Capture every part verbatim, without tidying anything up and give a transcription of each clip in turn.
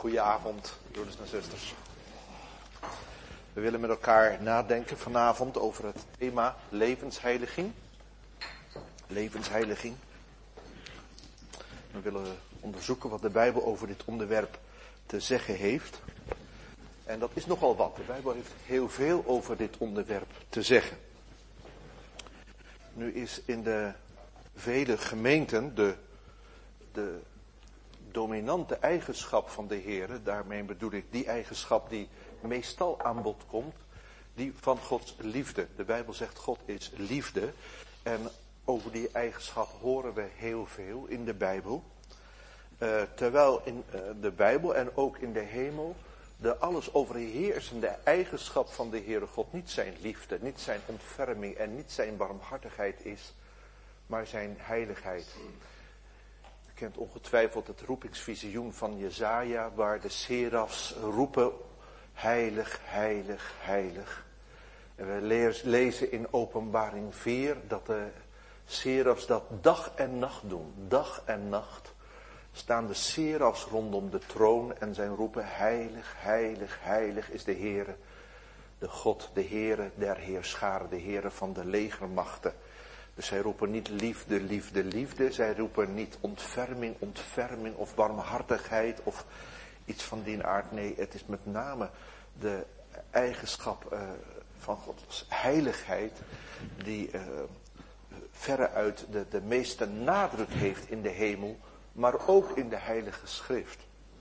Goedenavond, broeders en zusters. We willen met elkaar nadenken vanavond over het thema levensheiliging. Levensheiliging. We willen onderzoeken wat de Bijbel over dit onderwerp te zeggen heeft. En dat is nogal wat. De Bijbel heeft heel veel over dit onderwerp te zeggen. Nu is in de vele gemeenten de, de dominante eigenschap van de Heere, daarmee bedoel ik die eigenschap die meestal aan bod komt, die van Gods liefde. De Bijbel zegt God is liefde en over die eigenschap horen we heel veel in de Bijbel. Uh, terwijl in uh, de Bijbel en ook in de hemel de alles overheersende eigenschap van de Heere God niet zijn liefde, niet zijn ontferming en niet zijn barmhartigheid is, maar zijn heiligheid. U kent ongetwijfeld het roepingsvisioen van Jesaja, waar de serafs roepen, heilig, heilig, heilig. En we lezen in Openbaring vier dat de serafs dat dag en nacht doen. Dag en nacht staan de serafs rondom de troon en zijn roepen, heilig, heilig, heilig is de Heere, de God, de Heere der heerscharen, de Heere van de legermachten. Dus zij roepen niet liefde, liefde, liefde. Zij roepen niet ontferming, ontferming of barmhartigheid of iets van die aard. Nee, het is met name de eigenschap uh, van Gods heiligheid die uh, verreuit de, de meeste nadruk heeft in de hemel, maar ook in de Heilige Schrift.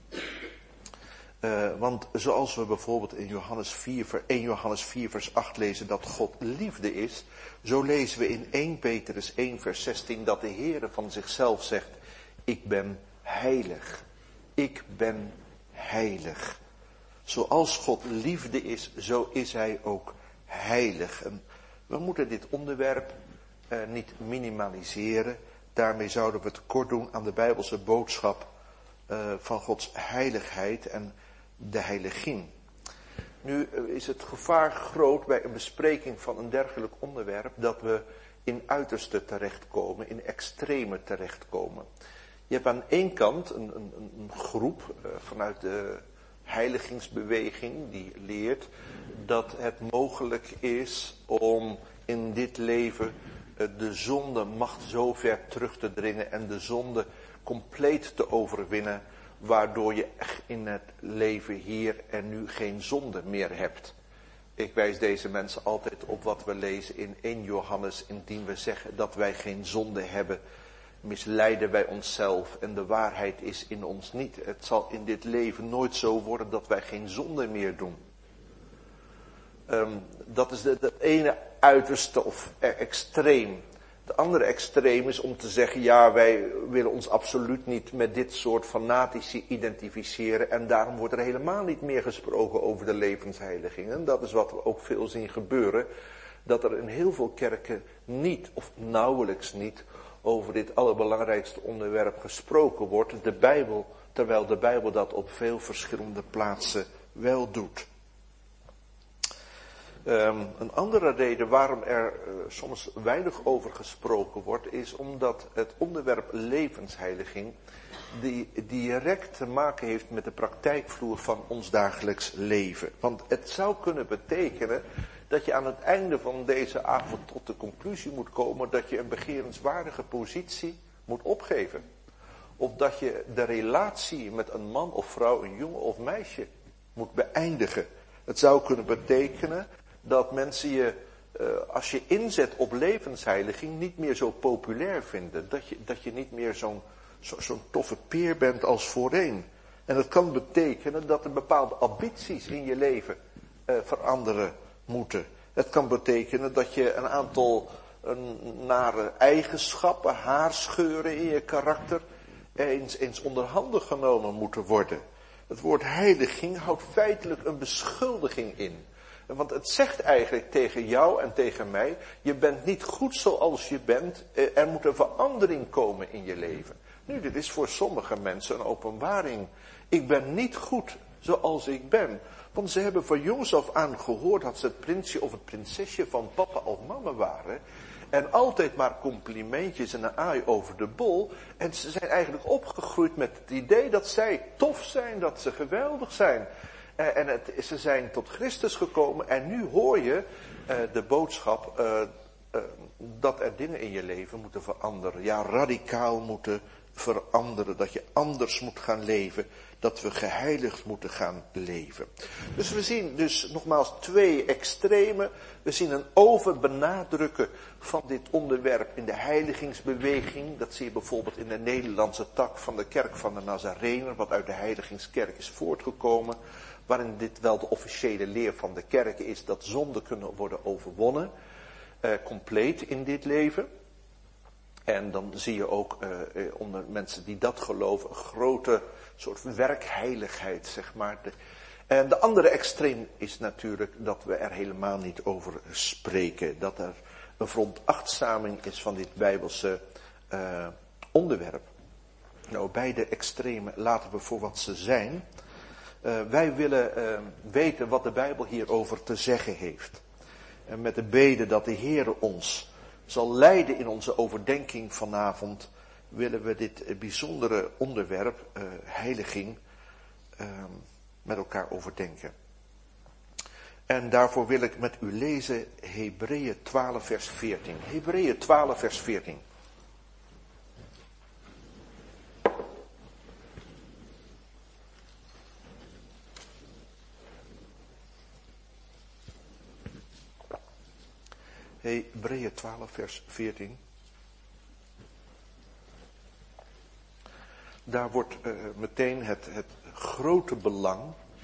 Uh, want zoals we bijvoorbeeld in Johannes vier, één Johannes vier vers acht lezen dat God liefde is, zo lezen we in één Petrus één vers zestien dat de Heere van zichzelf zegt, ik ben heilig. Ik ben heilig. Zoals God liefde is, zo is hij ook heilig. En we moeten dit onderwerp uh, niet minimaliseren. Daarmee zouden we het kort doen aan de Bijbelse boodschap uh, van Gods heiligheid en de heiliging. Nu is het gevaar groot bij een bespreking van een dergelijk onderwerp dat we in uiterste terechtkomen, in extreme terechtkomen. Je hebt aan één kant een, een, een groep uh, vanuit de heiligingsbeweging die leert dat het mogelijk is om in dit leven uh, de zonde macht zo ver terug te dringen en de zonde compleet te overwinnen, waardoor je in het leven hier en nu geen zonde meer hebt. Ik wijs deze mensen altijd op wat we lezen in één Johannes. Indien we zeggen dat wij geen zonde hebben, misleiden wij onszelf en de waarheid is in ons niet. Het zal in dit leven nooit zo worden dat wij geen zonde meer doen. Um, dat is het ene uiterste of extreem. De andere extreem is om te zeggen, ja, wij willen ons absoluut niet met dit soort fanatici identificeren en daarom wordt er helemaal niet meer gesproken over de levensheiliging. En dat is wat we ook veel zien gebeuren, dat er in heel veel kerken niet of nauwelijks niet over dit allerbelangrijkste onderwerp gesproken wordt, de Bijbel, terwijl de Bijbel dat op veel verschillende plaatsen wel doet. Um, een andere reden waarom er uh, soms weinig over gesproken wordt, is omdat het onderwerp levensheiliging die direct te maken heeft met de praktijkvloer van ons dagelijks leven. Want het zou kunnen betekenen dat je aan het einde van deze avond tot de conclusie moet komen dat je een begerenswaardige positie moet opgeven. Of dat je de relatie met een man of vrouw, een jongen of meisje moet beëindigen. Het zou kunnen betekenen dat mensen je, uh, als je inzet op levensheiliging, niet meer zo populair vinden. Dat je, dat je niet meer zo'n, zo, zo'n toffe peer bent als voorheen. En dat kan betekenen dat er bepaalde ambities in je leven uh, veranderen moeten. Het kan betekenen dat je een aantal een, nare eigenschappen, haarscheuren in je karakter, eens, eens onder handen genomen moeten worden. Het woord heiliging houdt feitelijk een beschuldiging in. Want het zegt eigenlijk tegen jou en tegen mij, je bent niet goed zoals je bent, er moet een verandering komen in je leven. Nu, dit is voor sommige mensen een openbaring. Ik ben niet goed zoals ik ben. Want ze hebben van jongs af aan gehoord dat ze het prinsje of het prinsesje van papa of mama waren. En altijd maar complimentjes en een aai over de bol. En ze zijn eigenlijk opgegroeid met het idee dat zij tof zijn, dat ze geweldig zijn. En het, ze zijn tot Christus gekomen en nu hoor je uh, de boodschap uh, uh, dat er dingen in je leven moeten veranderen. Ja, radicaal moeten veranderen. Dat je anders moet gaan leven. Dat we geheiligd moeten gaan leven. Dus we zien dus nogmaals twee extremen. We zien een overbenadrukken van dit onderwerp in de heiligingsbeweging. Dat zie je bijvoorbeeld in de Nederlandse tak van de kerk van de Nazarener, wat uit de heiligingskerk is voortgekomen. Waarin dit wel de officiële leer van de kerk is, dat zonden kunnen worden overwonnen. Uh, compleet in dit leven. En dan zie je ook uh, onder mensen die dat geloven een grote soort werkheiligheid, zeg maar. De, en de andere extreem is natuurlijk dat we er helemaal niet over spreken. Dat er een veronachtzaming is van dit Bijbelse uh, onderwerp. Nou, beide extremen laten we voor wat ze zijn. Uh, wij willen uh, weten wat de Bijbel hierover te zeggen heeft. En met de bede dat de Heere ons zal leiden in onze overdenking vanavond, willen we dit bijzondere onderwerp, uh, heiliging, uh, met elkaar overdenken. En daarvoor wil ik met u lezen Hebreeën twaalf vers veertien. Hebreeën twaalf vers veertien. Hebreeën twaalf vers veertien. Daar wordt uh, meteen het, het grote belang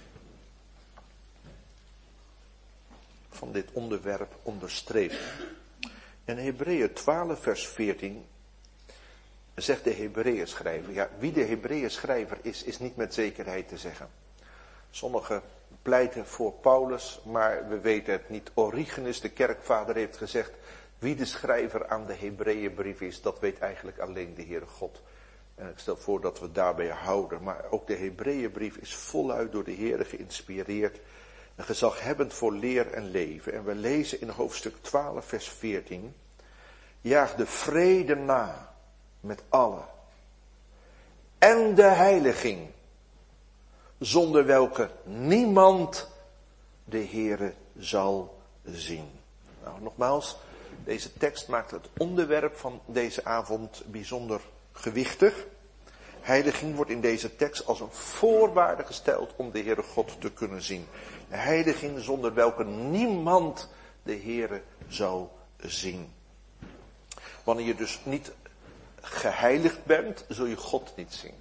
van dit onderwerp onderstreept. In Hebreeën twaalf vers veertien zegt de Hebreeën schrijver. Ja, wie de Hebreeën schrijver is, is niet met zekerheid te zeggen. Sommigen pleiten voor Paulus, maar we weten het niet. Origenes, de kerkvader, heeft gezegd, wie de schrijver aan de Hebreeënbrief is, dat weet eigenlijk alleen de Heere God. En ik stel voor dat we daarbij houden. Maar ook de Hebreeënbrief is voluit door de Heere geïnspireerd en gezaghebbend voor leer en leven. En we lezen in hoofdstuk twaalf vers veertien. Jaag de vrede na met allen. En de heiliging, zonder welke niemand de Heere zal zien. Nou, nogmaals, deze tekst maakt het onderwerp van deze avond bijzonder gewichtig. Heiliging wordt in deze tekst als een voorwaarde gesteld om de Heere God te kunnen zien. Heiliging zonder welke niemand de Heere zal zien. Wanneer je dus niet geheiligd bent, zul je God niet zien.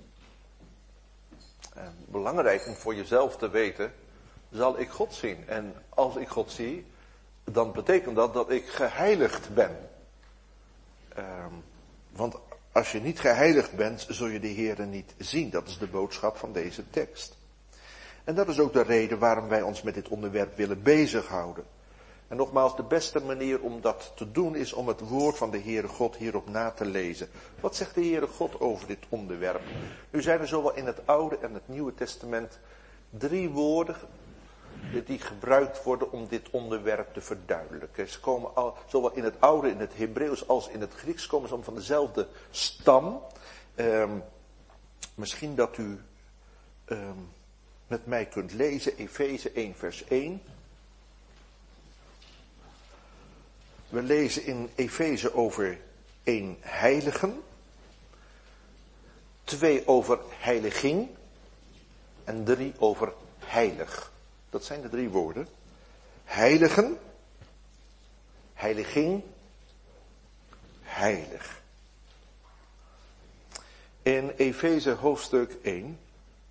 En belangrijk om voor jezelf te weten, zal ik God zien? En als ik God zie, dan betekent dat dat ik geheiligd ben. Um, want als je niet geheiligd bent, zul je de Heere niet zien. Dat is de boodschap van deze tekst. En dat is ook de reden waarom wij ons met dit onderwerp willen bezighouden. En nogmaals, de beste manier om dat te doen is om het woord van de Heere God hierop na te lezen. Wat zegt de Heere God over dit onderwerp? Nu zijn er zowel in het Oude en het Nieuwe Testament drie woorden die gebruikt worden om dit onderwerp te verduidelijken. Ze komen al, zowel in het Oude, in het Hebreeuws als in het Grieks, komen ze van dezelfde stam. Um, misschien dat u um, met mij kunt lezen, Efeze één vers één. We lezen in Efeze over één heiligen, twee over heiliging en drie over heilig. Dat zijn de drie woorden. Heiligen, heiliging, heilig. In Efeze hoofdstuk één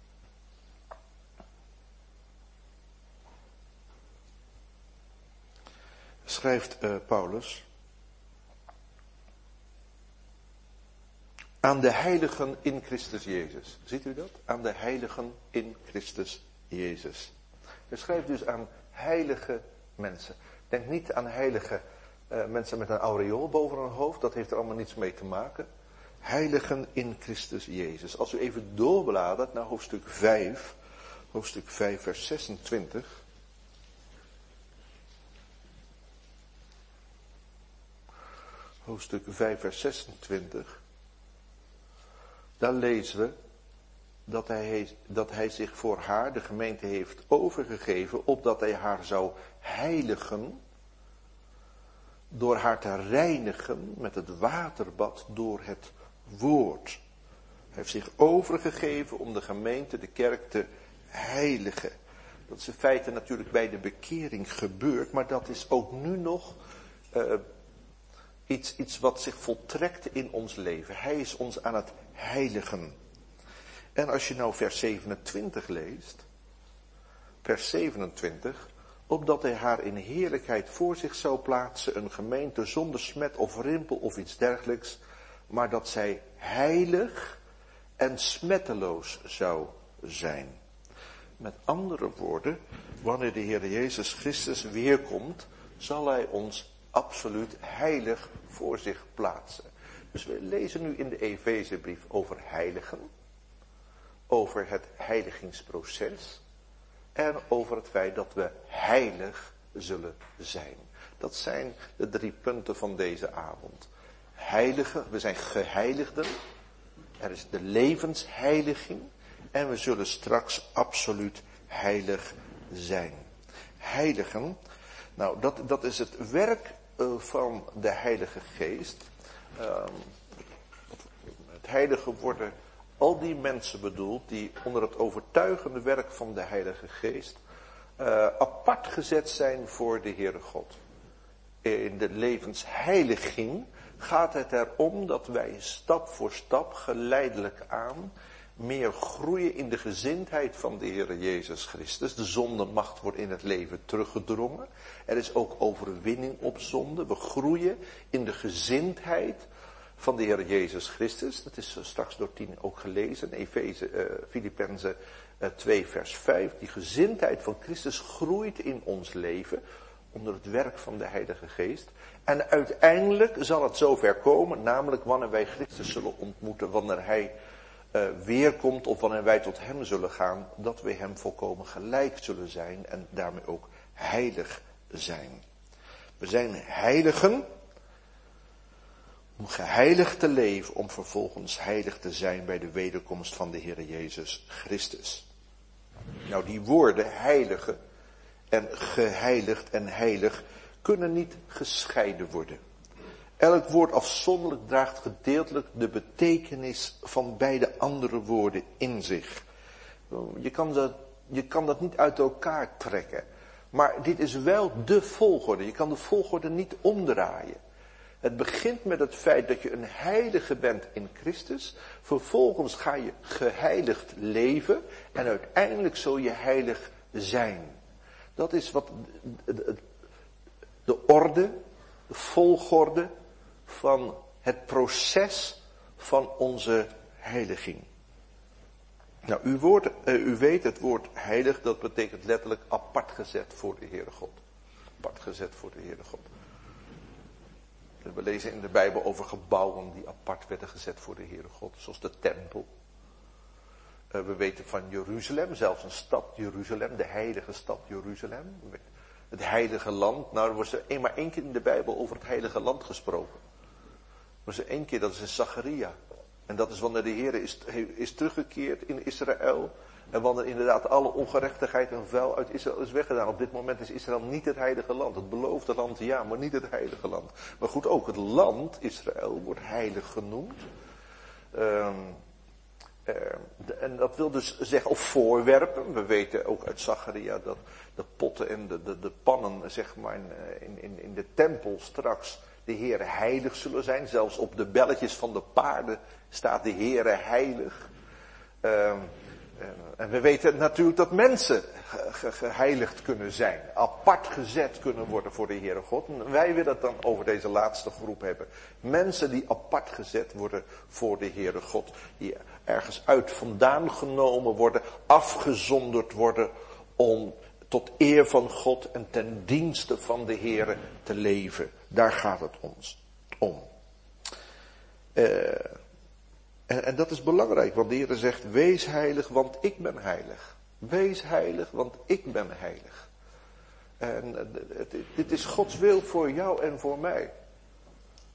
schrijft uh, Paulus aan de heiligen in Christus Jezus. Ziet u dat? Aan de heiligen in Christus Jezus. Hij schrijft dus aan heilige mensen. Denk niet aan heilige uh, mensen met een aureool boven hun hoofd. Dat heeft er allemaal niets mee te maken. Heiligen in Christus Jezus. Als u even doorbladert naar hoofdstuk vijf. Hoofdstuk vijf vers zesentwintig. hoofdstuk vijf vers zesentwintig. Daar lezen we dat hij, dat hij zich voor haar, de gemeente, heeft overgegeven, opdat hij haar zou heiligen, door haar te reinigen met het waterbad door het woord. Hij heeft zich overgegeven om de gemeente, de kerk, te heiligen. Dat is in feite natuurlijk bij de bekering gebeurd, maar dat is ook nu nog uh, iets, iets wat zich voltrekt in ons leven. Hij is ons aan het heiligen. En als je nou vers zevenentwintig leest, vers zevenentwintig, opdat hij haar in heerlijkheid voor zich zou plaatsen, een gemeente zonder smet of rimpel of iets dergelijks, maar dat zij heilig en smetteloos zou zijn. Met andere woorden, wanneer de Heer Jezus Christus weerkomt, zal hij ons absoluut heilig voor zich plaatsen. Dus we lezen nu in de Efezebrief over heiligen, over het heiligingsproces en over het feit dat we heilig zullen zijn. Dat zijn de drie punten van deze avond. Heiligen, we zijn geheiligden, er is de levensheiliging en we zullen straks absoluut heilig zijn. Heiligen, nou dat, dat is het werk uh, van de Heilige Geest. Uh, het heilige worden al die mensen bedoeld die onder het overtuigende werk van de Heilige Geest uh, apart gezet zijn voor de Heere God. In de levensheiliging gaat het erom dat wij stap voor stap geleidelijk aan meer groeien in de gezindheid van de Heere Jezus Christus. De zondemacht wordt in het leven teruggedrongen. Er is ook overwinning op zonde. We groeien in de gezindheid van de Heer Jezus Christus. Dat is straks door tien ook gelezen. Efeze, uh, Filippenzen uh, twee vers vijf. Die gezindheid van Christus groeit in ons leven onder het werk van de Heilige Geest. En uiteindelijk zal het zover komen, namelijk wanneer wij Christus zullen ontmoeten, wanneer Hij uh, weerkomt of wanneer wij tot Hem zullen gaan, dat we Hem volkomen gelijk zullen zijn en daarmee ook heilig zijn. We zijn heiligen om geheiligd te leven, om vervolgens heilig te zijn bij de wederkomst van de Heer Jezus Christus. Nou, die woorden heilige en geheiligd en heilig kunnen niet gescheiden worden. Elk woord afzonderlijk draagt gedeeltelijk de betekenis van beide andere woorden in zich. Je kan dat, je kan dat niet uit elkaar trekken. Maar dit is wel de volgorde. Je kan de volgorde niet omdraaien. Het begint met het feit dat je een heilige bent in Christus. Vervolgens ga je geheiligd leven. En uiteindelijk zul je heilig zijn. Dat is wat de orde, de volgorde van het proces van onze heiliging. Nou, u, woord, uh, u weet het woord heilig, dat betekent letterlijk apart gezet voor de Heere God. Apart gezet voor de Heere God. We lezen in de Bijbel over gebouwen die apart werden gezet voor de Heere God, zoals de tempel. Uh, we weten van Jeruzalem, zelfs een stad Jeruzalem, de heilige stad Jeruzalem. Het heilige land. Nou, er wordt er maar één keer in de Bijbel over het heilige land gesproken. Er is er één keer, dat is in Zacharia. En dat is wanneer de Heer is, is teruggekeerd in Israël. En wanneer inderdaad alle ongerechtigheid en vuil uit Israël is weggedaan. Op dit moment is Israël niet het heilige land. Het beloofde land, ja, maar niet het heilige land. Maar goed, ook het land, Israël, wordt heilig genoemd. Um, uh, de, en dat wil dus zeggen, of voorwerpen. We weten ook uit Zacharia dat de potten en de, de, de pannen, zeg maar, in, in, in de tempel straks de Heere heilig zullen zijn. Zelfs op de belletjes van de paarden staat de Heere heilig. Um, En we weten natuurlijk dat mensen ge- geheiligd kunnen zijn. Apart gezet kunnen worden voor de Heere God. En wij willen het dan over deze laatste groep hebben. Mensen die apart gezet worden voor de Heere God. Die ergens uit vandaan genomen worden. Afgezonderd worden om tot eer van God en ten dienste van de Heere te leven. Daar gaat het ons om. Uh, En, en dat is belangrijk, want de Heer zegt, wees heilig, want ik ben heilig. Wees heilig, want ik ben heilig. En dit is Gods wil voor jou en voor mij.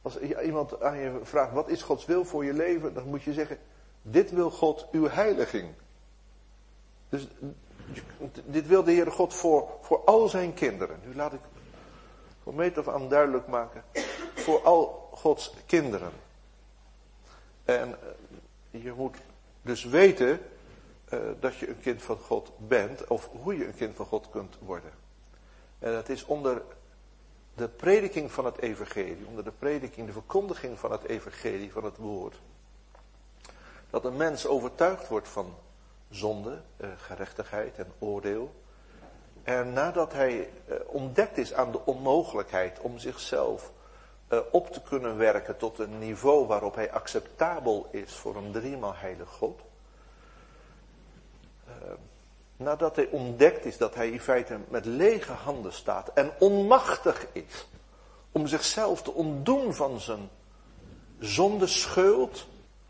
Als iemand aan je vraagt, wat is Gods wil voor je leven? Dan moet je zeggen, dit wil God, uw heiliging. Dus dit wil de Heere God voor, voor al zijn kinderen. Nu laat ik van meet af aan duidelijk maken. Voor al Gods kinderen. En je moet dus weten uh, dat je een kind van God bent. Of hoe je een kind van God kunt worden. En dat is onder de prediking van het evangelie. Onder de prediking, de verkondiging van het evangelie, van het woord. Dat een mens overtuigd wordt van zonde, uh, gerechtigheid en oordeel. En nadat hij uh, ontdekt is aan de onmogelijkheid om zichzelf uh, op te kunnen werken tot een niveau waarop hij acceptabel is voor een driemaal heilig God. Uh, nadat hij ontdekt is dat hij in feite met lege handen staat en onmachtig is om zichzelf te ontdoen van zijn zondeschuld.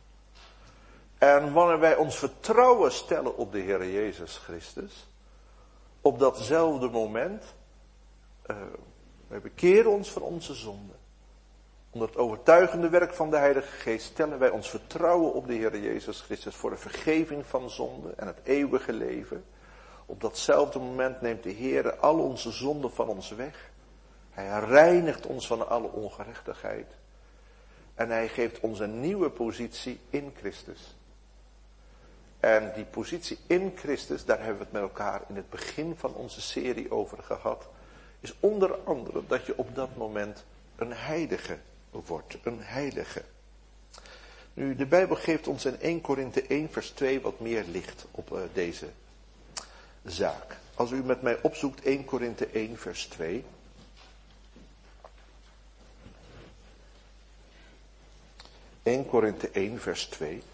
En wanneer wij ons vertrouwen stellen op de Heer Jezus Christus, op datzelfde moment, uh, wij bekeren ons van onze zonde. Onder het overtuigende werk van de Heilige Geest stellen wij ons vertrouwen op de Heer Jezus Christus voor de vergeving van zonde en het eeuwige leven. Op datzelfde moment neemt de Heer al onze zonden van ons weg. Hij reinigt ons van alle ongerechtigheid. En hij geeft ons een nieuwe positie in Christus. En die positie in Christus, daar hebben we het met elkaar in het begin van onze serie over gehad, is onder andere dat je op dat moment een heilige wordt. Een heilige. Nu, de Bijbel geeft ons in Eerste Korinthe één vers twee wat meer licht op uh, deze zaak. Als u met mij opzoekt Eerste Korinthe één vers twee. Eerste Korinthe één vers twee.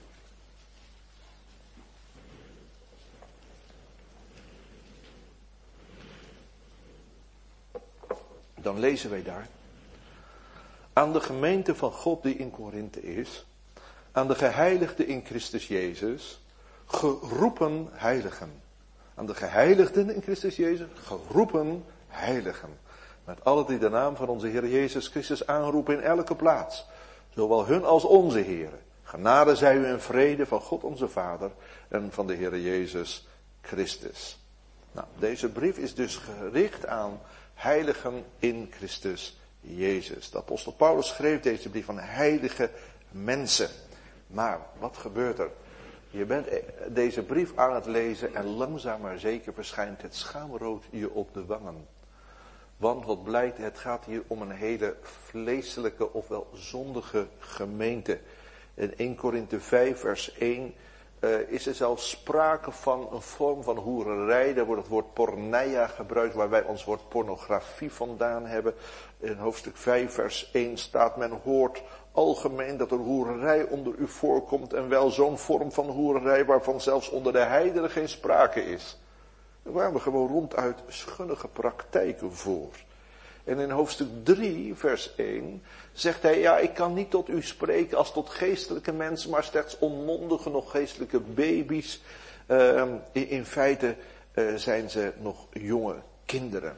Dan lezen wij daar. Aan de gemeente van God die in Korinthe is. Aan de geheiligden in Christus Jezus. Geroepen heiligen. Aan de geheiligden in Christus Jezus. Geroepen heiligen. Met alle die de naam van onze Heer Jezus Christus aanroepen in elke plaats. Zowel hun als onze Heeren. Genade zij u en vrede van God onze Vader. En van de Heer Jezus Christus. Nou, deze brief is dus gericht aan heiligen in Christus Jezus. De apostel Paulus schreef deze brief aan heilige mensen. Maar wat gebeurt er? Je bent deze brief aan het lezen en langzaam maar zeker verschijnt het schaamrood je op de wangen. Want wat blijkt, het gaat hier om een hele vleeselijke ofwel zondige gemeente. In Eerste Korinthe vijf vers één uh, is er zelfs sprake van een vorm van hoererij. Daar wordt het woord porneia gebruikt, waar wij ons woord pornografie vandaan hebben. In hoofdstuk vijf vers één staat, men hoort algemeen dat er hoererij onder u voorkomt. En wel zo'n vorm van hoererij waarvan zelfs onder de heidenen geen sprake is. Er kwamen gewoon ronduit schunnige praktijken voor. En in hoofdstuk drie, vers één, zegt hij, ja, ik kan niet tot u spreken als tot geestelijke mensen, maar slechts onmondige, nog geestelijke baby's. Uh, in, in feite uh, zijn ze nog jonge kinderen.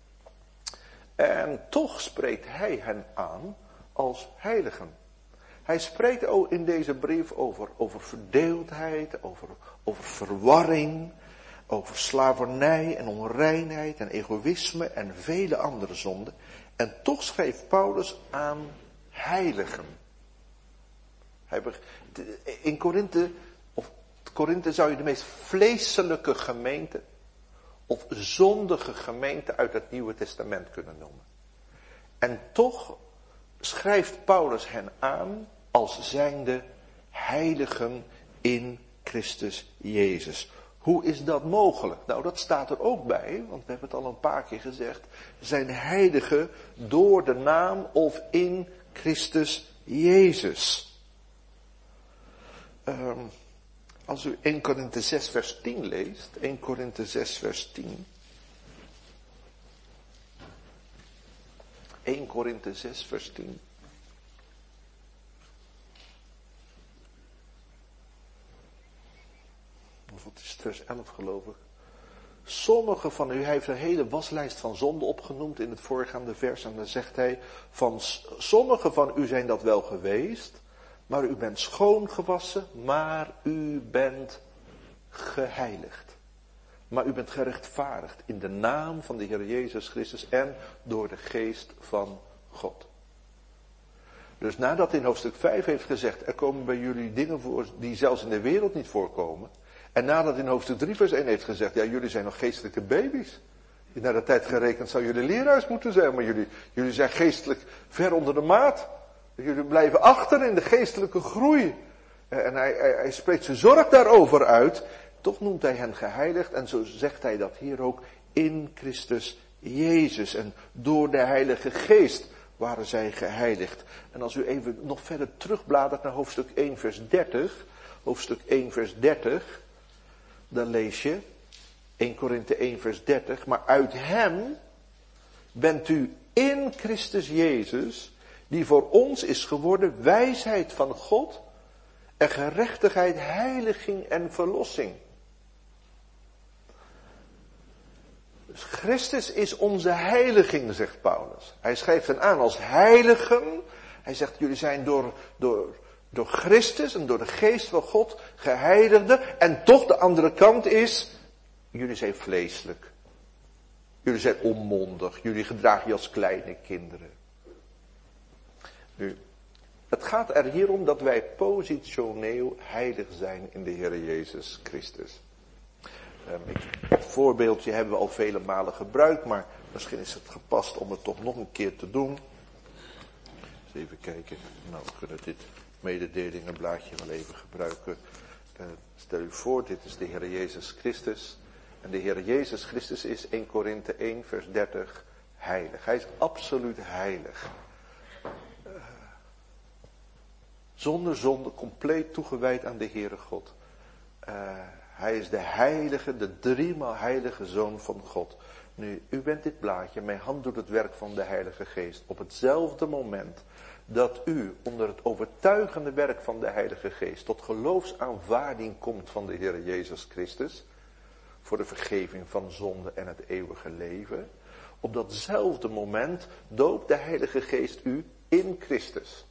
En toch spreekt hij hen aan als heiligen. Hij spreekt ook in deze brief over, over verdeeldheid, over, over verwarring, over slavernij en onreinheid en egoïsme en vele andere zonden. En toch schreef Paulus aan heiligen. Hij, in Korinthe, of Korinthe zou je de meest vleeselijke gemeente of zondige gemeente uit het Nieuwe Testament kunnen noemen. En toch schrijft Paulus hen aan als zijnde heiligen in Christus Jezus. Hoe is dat mogelijk? Nou, dat staat er ook bij, want we hebben het al een paar keer gezegd. Zijn heiligen door de naam of in Christus Jezus. Um, als u Eerste Korinthe zes vers tien leest, Eerste Korinthe zes vers tien. Eerste Korinthe zes vers tien. Of het is vers elf geloof ik. Sommigen van u, hij heeft een hele waslijst van zonden opgenoemd in het voorgaande vers. En dan zegt hij, van sommigen van u zijn dat wel geweest, maar u bent schoongewassen, maar u bent geheiligd. Maar u bent gerechtvaardigd in de naam van de Heer Jezus Christus en door de geest van God. Dus nadat in hoofdstuk vijf heeft gezegd, er komen bij jullie dingen voor die zelfs in de wereld niet voorkomen. En nadat in hoofdstuk drie vers één heeft gezegd, ja, jullie zijn nog geestelijke baby's. Naar de tijd gerekend zou jullie leraars moeten zijn, maar jullie, jullie zijn geestelijk ver onder de maat. Jullie blijven achter in de geestelijke groei. En hij, hij, hij spreekt zijn zorg daarover uit. Toch noemt hij hen geheiligd en zo zegt hij dat hier ook in Christus Jezus. En door de Heilige Geest waren zij geheiligd. En als u even nog verder terugbladert naar hoofdstuk één vers dertig. Hoofdstuk één vers dertig. Dan lees je één Korinthe één vers dertig. Maar uit hem bent u in Christus Jezus, die voor ons is geworden wijsheid van God en gerechtigheid, heiliging en verlossing. Dus Christus is onze heiliging, zegt Paulus. Hij schrijft hen aan als heiligen. Hij zegt, jullie zijn door, door, door Christus en door de geest van God geheiligde. En toch de andere kant is, jullie zijn vleeselijk. Jullie zijn onmondig. Jullie gedragen je als kleine kinderen. Nu, het gaat er hier om dat wij positioneel heilig zijn in de Heer Jezus Christus. Het voorbeeldje hebben we al vele malen gebruikt, maar misschien is het gepast om het toch nog een keer te doen. Eens even kijken. Nou, we kunnen dit mededelingenblaadje wel even gebruiken. Uh, stel u voor, dit is de Heer Jezus Christus. En de Heer Jezus Christus is één Korinthe één vers dertig heilig. Hij is absoluut heilig. Uh, zonder zonde, compleet toegewijd aan de Heere God. Uh, Hij is de heilige, de driemaal heilige Zoon van God. Nu, u bent dit blaadje, mijn hand doet het werk van de Heilige Geest. Op hetzelfde moment dat u onder het overtuigende werk van de Heilige Geest tot geloofsaanvaarding komt van de Heer Jezus Christus, voor de vergeving van zonde en het eeuwige leven, op datzelfde moment doopt de Heilige Geest u in Christus.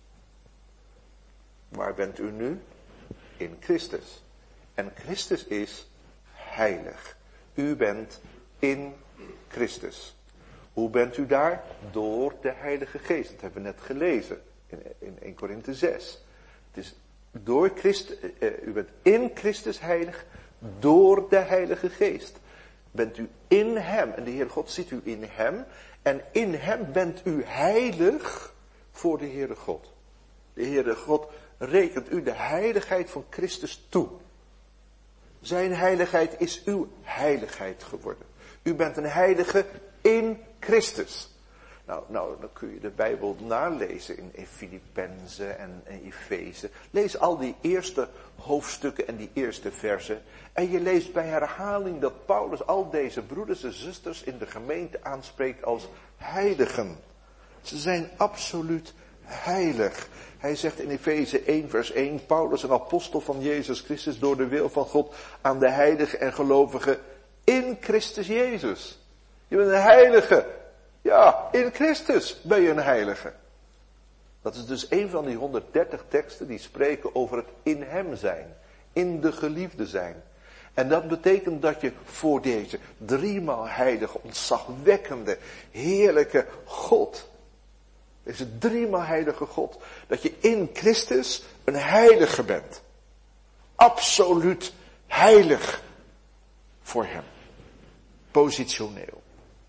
Waar bent u nu? In Christus. En Christus is heilig. U bent in Christus. Hoe bent u daar? Door de Heilige Geest. Dat hebben we net gelezen in, in één Korinthe zes. Het is door Christus, uh, u bent in Christus heilig door de Heilige Geest. Bent u in hem. En de Heere God ziet u in hem. En in hem bent u heilig voor de Heere God. De Heere God rekent u de heiligheid van Christus toe. Zijn heiligheid is uw heiligheid geworden. U bent een heilige in Christus. Nou, nou dan kun je de Bijbel nalezen in, in Filippense en, en Efeze. Lees al die eerste hoofdstukken en die eerste versen. En je leest bij herhaling dat Paulus al deze broeders en zusters in de gemeente aanspreekt als heiligen. Ze zijn absoluut heilig. Hij zegt in Efeze één vers één, Paulus, een apostel van Jezus Christus, door de wil van God aan de heiligen en gelovigen in Christus Jezus. Je bent een heilige. Ja, in Christus ben je een heilige. Dat is dus een van die honderddertig teksten die spreken over het in hem zijn. In de geliefde zijn. En dat betekent dat je voor deze driemaal heilige, ontzagwekkende, heerlijke God, deze driemaal heilige God, dat je in Christus een heilige bent. Absoluut heilig voor hem. Positioneel.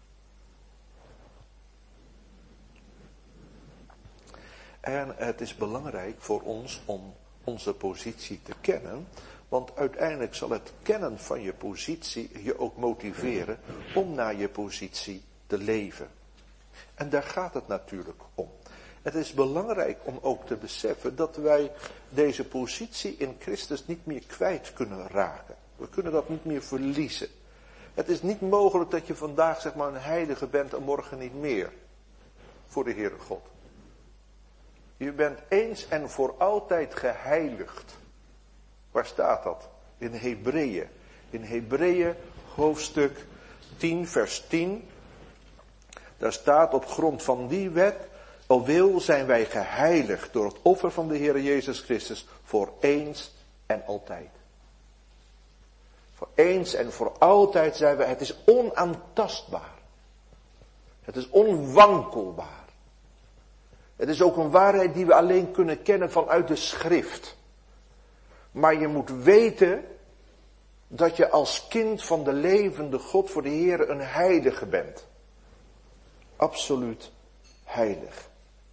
En het is belangrijk voor ons om onze positie te kennen, want uiteindelijk zal het kennen van je positie je ook motiveren om naar je positie te leven. En daar gaat het natuurlijk om. Het is belangrijk om ook te beseffen dat wij deze positie in Christus niet meer kwijt kunnen raken. We kunnen dat niet meer verliezen. Het is niet mogelijk dat je vandaag zeg maar een heilige bent en morgen niet meer. Voor de Heere God. Je bent eens en voor altijd geheiligd. Waar staat dat? In Hebreeën. In Hebreeën hoofdstuk tien, vers tien. Daar staat op grond van die wet, alwil zijn wij geheiligd door het offer van de Heer Jezus Christus voor eens en altijd. Voor eens en voor altijd zijn wij, het is onaantastbaar. Het is onwankelbaar. Het is ook een waarheid die we alleen kunnen kennen vanuit de schrift. Maar je moet weten dat je als kind van de levende God voor de Heer een heilige bent. Absoluut heilig.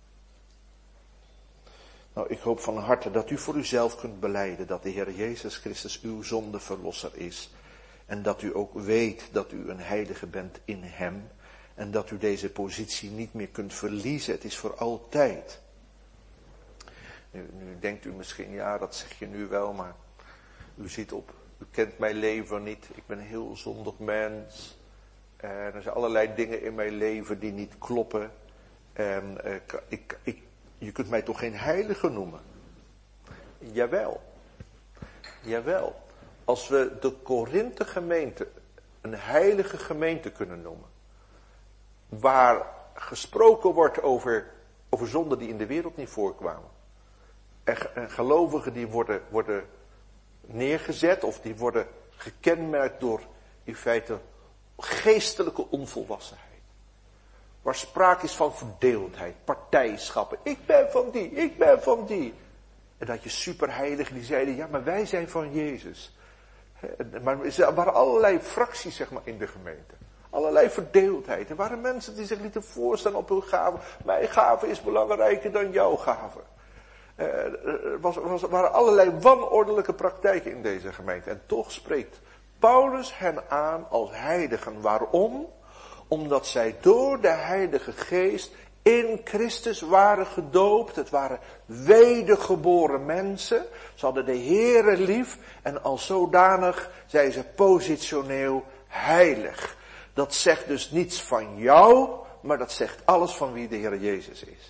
Nou, ik hoop van harte dat u voor uzelf kunt belijden dat de Heer Jezus Christus uw zondeverlosser is. En dat u ook weet dat u een heilige bent in Hem. En dat u deze positie niet meer kunt verliezen. Het is voor altijd. Nu, nu denkt u misschien, ja, dat zeg je nu wel, maar u ziet op, u kent mijn leven niet. Ik ben een heel zondig mens. En er zijn allerlei dingen in mijn leven die niet kloppen. En uh, ik, ik, je kunt mij toch geen heilige noemen? Jawel. Jawel. Als we de Korinthe gemeente een heilige gemeente kunnen noemen. Waar gesproken wordt over, over zonden die in de wereld niet voorkwamen. En, en gelovigen die worden, worden neergezet of die worden gekenmerkt door in feite geestelijke onvolwassenheid. Waar sprake is van verdeeldheid, partijschappen. Ik ben van die, ik ben van die. En dat je superheiligen die zeiden, ja maar wij zijn van Jezus. Maar er waren allerlei fracties zeg maar in de gemeente. Allerlei verdeeldheid. Er waren mensen die zich lieten voorstellen op hun gave. Mijn gave is belangrijker dan jouw gave. Er was, was, waren allerlei wanordelijke praktijken in deze gemeente. En toch spreekt Paulus hen aan als heiligen. Waarom? Omdat zij door de Heilige Geest in Christus waren gedoopt. Het waren wedergeboren mensen. Ze hadden de Heere lief. En als zodanig zijn ze positioneel heilig. Dat zegt dus niets van jou, maar dat zegt alles van wie de Heer Jezus is.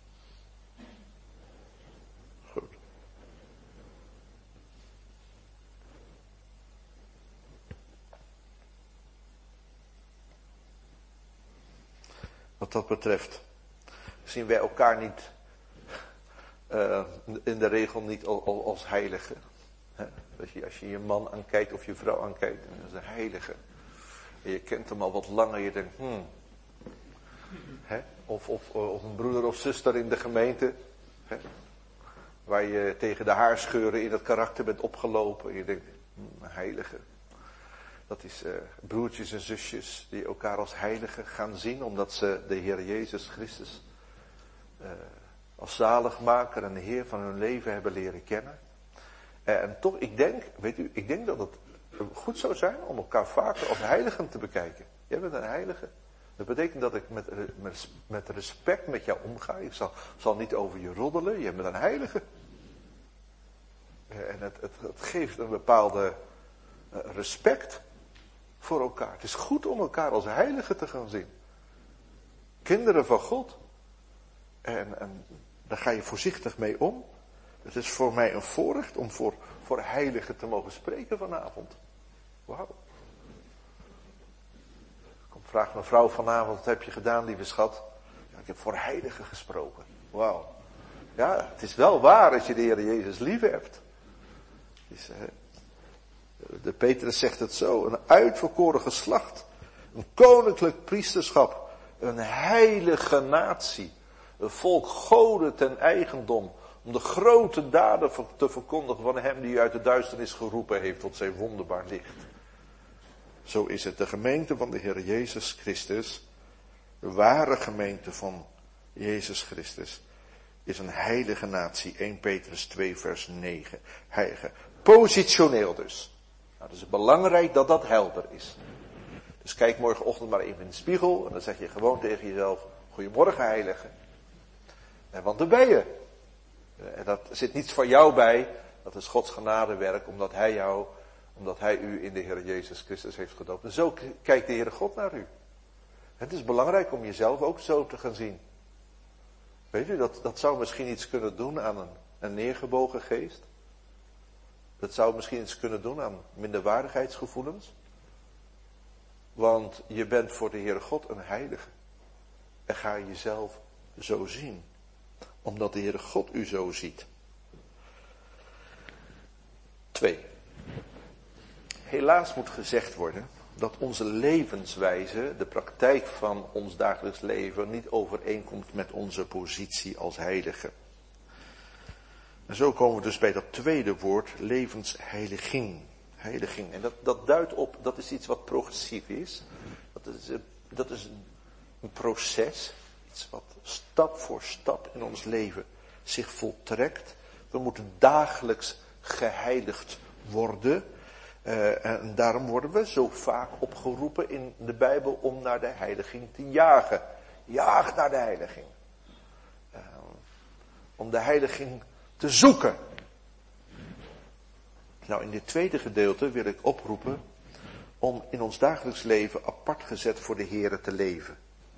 Goed. Wat dat betreft zien wij elkaar niet uh, in de regel niet als heiligen. Als je, als je je man aankijkt of je vrouw aankijkt, dan is een heilige. En je kent hem al wat langer, je denkt, hmm. Hè? Of, of, of een broeder of zuster in de gemeente. Hè? Waar je tegen de haarscheuren in het karakter bent opgelopen. En je denkt, hmm, een heilige. Dat is uh, broertjes en zusjes die elkaar als heiligen gaan zien. Omdat ze de Heer Jezus Christus uh, als zaligmaker en de Heer van hun leven hebben leren kennen. Uh, en toch, ik denk, weet u, ik denk dat het goed zou zijn om elkaar vaker als heiligen te bekijken. Jij bent een heilige. Dat betekent dat ik met, met, met respect met jou omga. Ik zal, zal niet over je roddelen. Jij bent een heilige. En het, het, het geeft een bepaalde respect voor elkaar. Het is goed om elkaar als heiligen te gaan zien. Kinderen van God. En, en daar ga je voorzichtig mee om. Het is voor mij een voorrecht om voor, voor heiligen te mogen spreken vanavond. Wauw. Kom, vraagt mijn vrouw vanavond, wat heb je gedaan, lieve schat? Ja, ik heb voor heiligen gesproken. Wauw. Ja, het is wel waar als je de Heer Jezus lief hebt. Is, uh, de Petrus zegt het zo, een uitverkoren geslacht, een koninklijk priesterschap, een heilige natie, een volk goden ten eigendom, om de grote daden te verkondigen van hem die u uit de duisternis geroepen heeft tot zijn wonderbaar licht. Zo is het de gemeente van de Heer Jezus Christus, de ware gemeente van Jezus Christus, is een heilige natie. Eerste Petrus twee vers negen. Heilige. Positioneel dus. Nou, het is belangrijk dat dat helder is. Dus kijk morgenochtend maar even in de spiegel en dan zeg je gewoon tegen jezelf, goedemorgen heilige. Want daar ben je. En dat zit niets van jou bij. Dat is Gods genadewerk, omdat hij jou, omdat hij u in de Heer Jezus Christus heeft gedoopt. En zo kijkt de Heere God naar u. Het is belangrijk om jezelf ook zo te gaan zien. Weet u, dat, dat zou misschien iets kunnen doen aan een, een neergebogen geest. Dat zou misschien iets kunnen doen aan minderwaardigheidsgevoelens. Want je bent voor de Heere God een heilige. En ga jezelf zo zien. Omdat de Heere God u zo ziet. Twee. Helaas moet gezegd worden dat onze levenswijze, de praktijk van ons dagelijks leven, niet overeenkomt met onze positie als heilige. En zo komen we dus bij dat tweede woord, levensheiliging. Heiliging. En dat, dat duidt op, dat is iets wat progressief is. Dat is, dat is een, een proces, iets wat stap voor stap in ons leven zich voltrekt. We moeten dagelijks geheiligd worden. Uh, en daarom worden we zo vaak opgeroepen in de Bijbel om naar de heiliging te jagen. Jaag naar de heiliging. Uh, om de heiliging te zoeken. Nou, in dit tweede gedeelte wil ik oproepen om in ons dagelijks leven apart gezet voor de Heere te leven.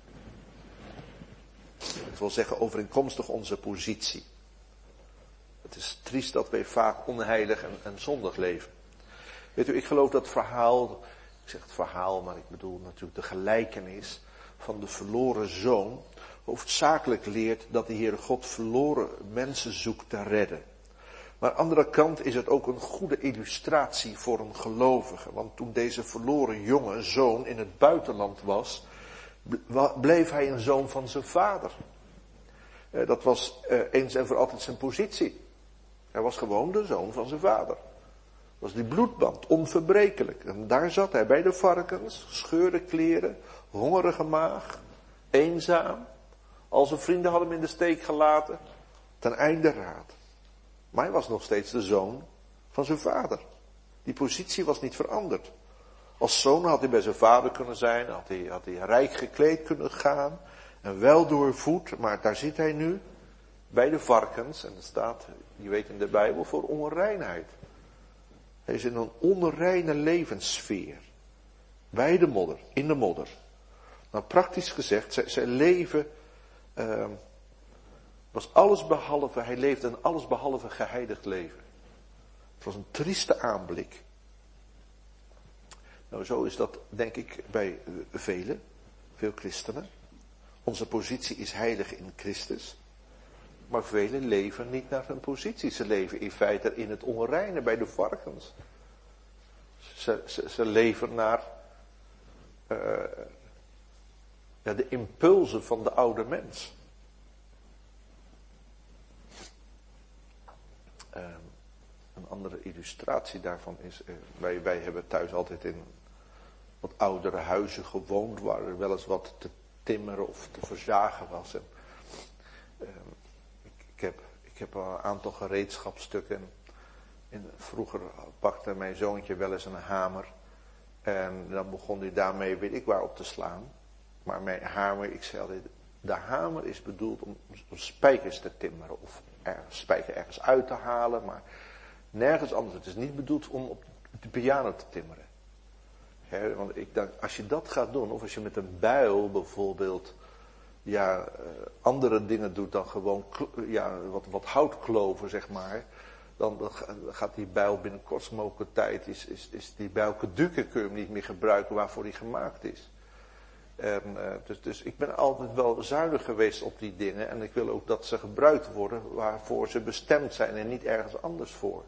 Dat wil zeggen overeenkomstig onze positie. Het is triest dat wij vaak onheilig en, en zondig leven. Weet u, ik geloof dat verhaal, ik zeg het verhaal, maar ik bedoel natuurlijk de gelijkenis van de verloren zoon, hoofdzakelijk leert dat de Heere God verloren mensen zoekt te redden. Maar aan de andere kant is het ook een goede illustratie voor een gelovige. Want toen deze verloren jonge zoon in het buitenland was, bleef hij een zoon van zijn vader. Dat was eens en voor altijd zijn positie. Hij was gewoon de zoon van zijn vader. Dat was die bloedband, onverbrekelijk. En daar zat hij bij de varkens, scheurde kleren, hongerige maag, eenzaam. Al zijn vrienden hadden hem in de steek gelaten, ten einde raad. Maar hij was nog steeds de zoon van zijn vader. Die positie was niet veranderd. Als zoon had hij bij zijn vader kunnen zijn, had hij, had hij rijk gekleed kunnen gaan. En wel doorvoed, maar daar zit hij nu bij de varkens. En dat staat, je weet in de Bijbel, voor onreinheid. Hij is in een onreine levenssfeer. Bij de modder, in de modder. Nou, praktisch gezegd, zijn leven uh, was alles behalve, hij leefde een alles behalve geheiligd leven. Het was een trieste aanblik. Nou, zo is dat denk ik bij velen, veel christenen. Onze positie is heilig in Christus. Maar velen leven niet naar hun positie. Ze leven in feite in het onreine bij de varkens. Ze, ze, ze leven naar uh, ja, de impulsen van de oude mens. Uh, een andere illustratie daarvan is, uh, wij, wij hebben thuis altijd in wat oudere huizen gewoond, waar er wel eens wat te timmeren of te verzagen was. En, uh, ik, ik, heb, ik heb een aantal gereedschapstukken. En vroeger pakte mijn zoontje wel eens een hamer. En dan begon hij daarmee, weet ik waar, op te slaan. Maar mijn hamer, ik zei altijd, de hamer is bedoeld om, om spijkers te timmeren. Of er, spijker ergens uit te halen, maar nergens anders. Het is niet bedoeld om op de piano te timmeren. He, want ik denk, als je dat gaat doen, of als je met een bijl bijvoorbeeld ja, uh, andere dingen doet dan gewoon ja, wat, wat houtkloven, zeg maar. Dan, dan gaat die bijl binnen kort mogelijke tijd, is, is, is die bijl caduc, kun je hem niet meer gebruiken waarvoor die gemaakt is. En, uh, dus, dus ik ben altijd wel zuinig geweest op die dingen. En ik wil ook dat ze gebruikt worden waarvoor ze bestemd zijn en niet ergens anders voor.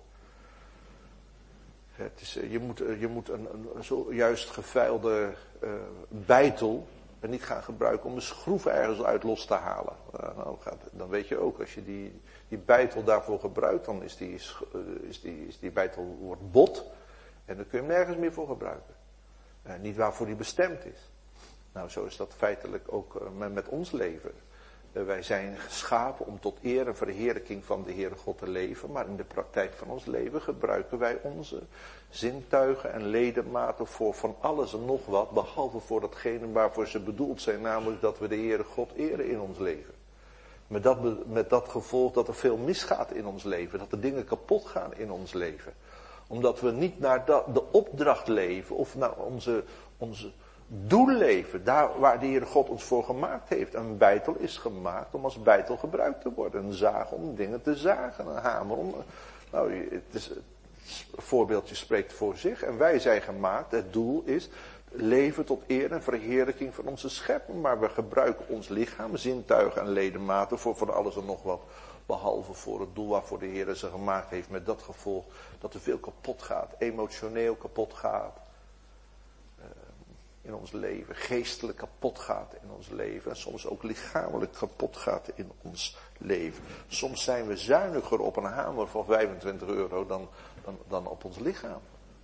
Het is, je moet, je moet een, een zojuist geveild uh, beitel niet gaan gebruiken om een schroef ergens uit los te halen. Uh, nou, gaat, dan weet je ook, als je die, die beitel daarvoor gebruikt, dan is die, uh, is die, is die beitel wordt bot. En dan kun je hem nergens meer voor gebruiken. Uh, niet waarvoor die bestemd is. Nou, zo is dat feitelijk ook uh, met ons leven. Uh, wij zijn geschapen om tot eer en verheerlijking van de Heere God te leven. Maar in de praktijk van ons leven gebruiken wij onze zintuigen en ledematen voor van alles en nog wat. Behalve voor datgene waarvoor ze bedoeld zijn. Namelijk dat we de Heere God eren in ons leven. Met dat, met dat gevolg dat er veel misgaat in ons leven. Dat er dingen kapot gaan in ons leven. Omdat we niet naar de opdracht leven of naar onze, onze doel leven. Daar waar de Heere God ons voor gemaakt heeft. Een beitel is gemaakt om als beitel gebruikt te worden. Een zaag om dingen te zagen. Een hamer om... Nou, het is, het voorbeeldje spreekt voor zich. En wij zijn gemaakt. Het doel is leven tot eer en verheerlijking van onze schepper. Maar we gebruiken ons lichaam, zintuigen en ledematen voor van alles en nog wat. Behalve voor het doel waarvoor de Heer ze gemaakt heeft. Met dat gevolg dat er veel kapot gaat. Emotioneel kapot gaat. Uh, in ons leven. Geestelijk kapot gaat in ons leven. En soms ook lichamelijk kapot gaat in ons leven. Soms zijn we zuiniger op een hamer van vijfentwintig euro dan, dan, dan op ons lichaam.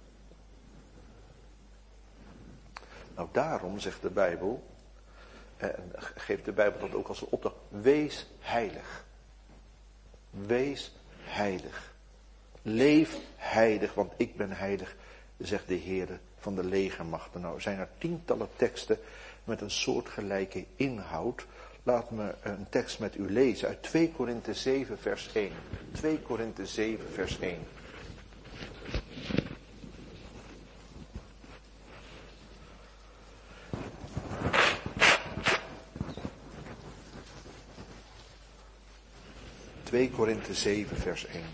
Nou, daarom zegt de Bijbel, en geeft de Bijbel dat ook als een opdracht, wees heilig. Wees heilig. Leef heilig, want ik ben heilig, zegt de Heer van de legermachten. Nou, zijn er tientallen teksten met een soortgelijke inhoud. Laat me een tekst met u lezen uit twee Korinthe zeven vers één. twee Korinthe zeven vers één. twee Korinthe zeven vers één.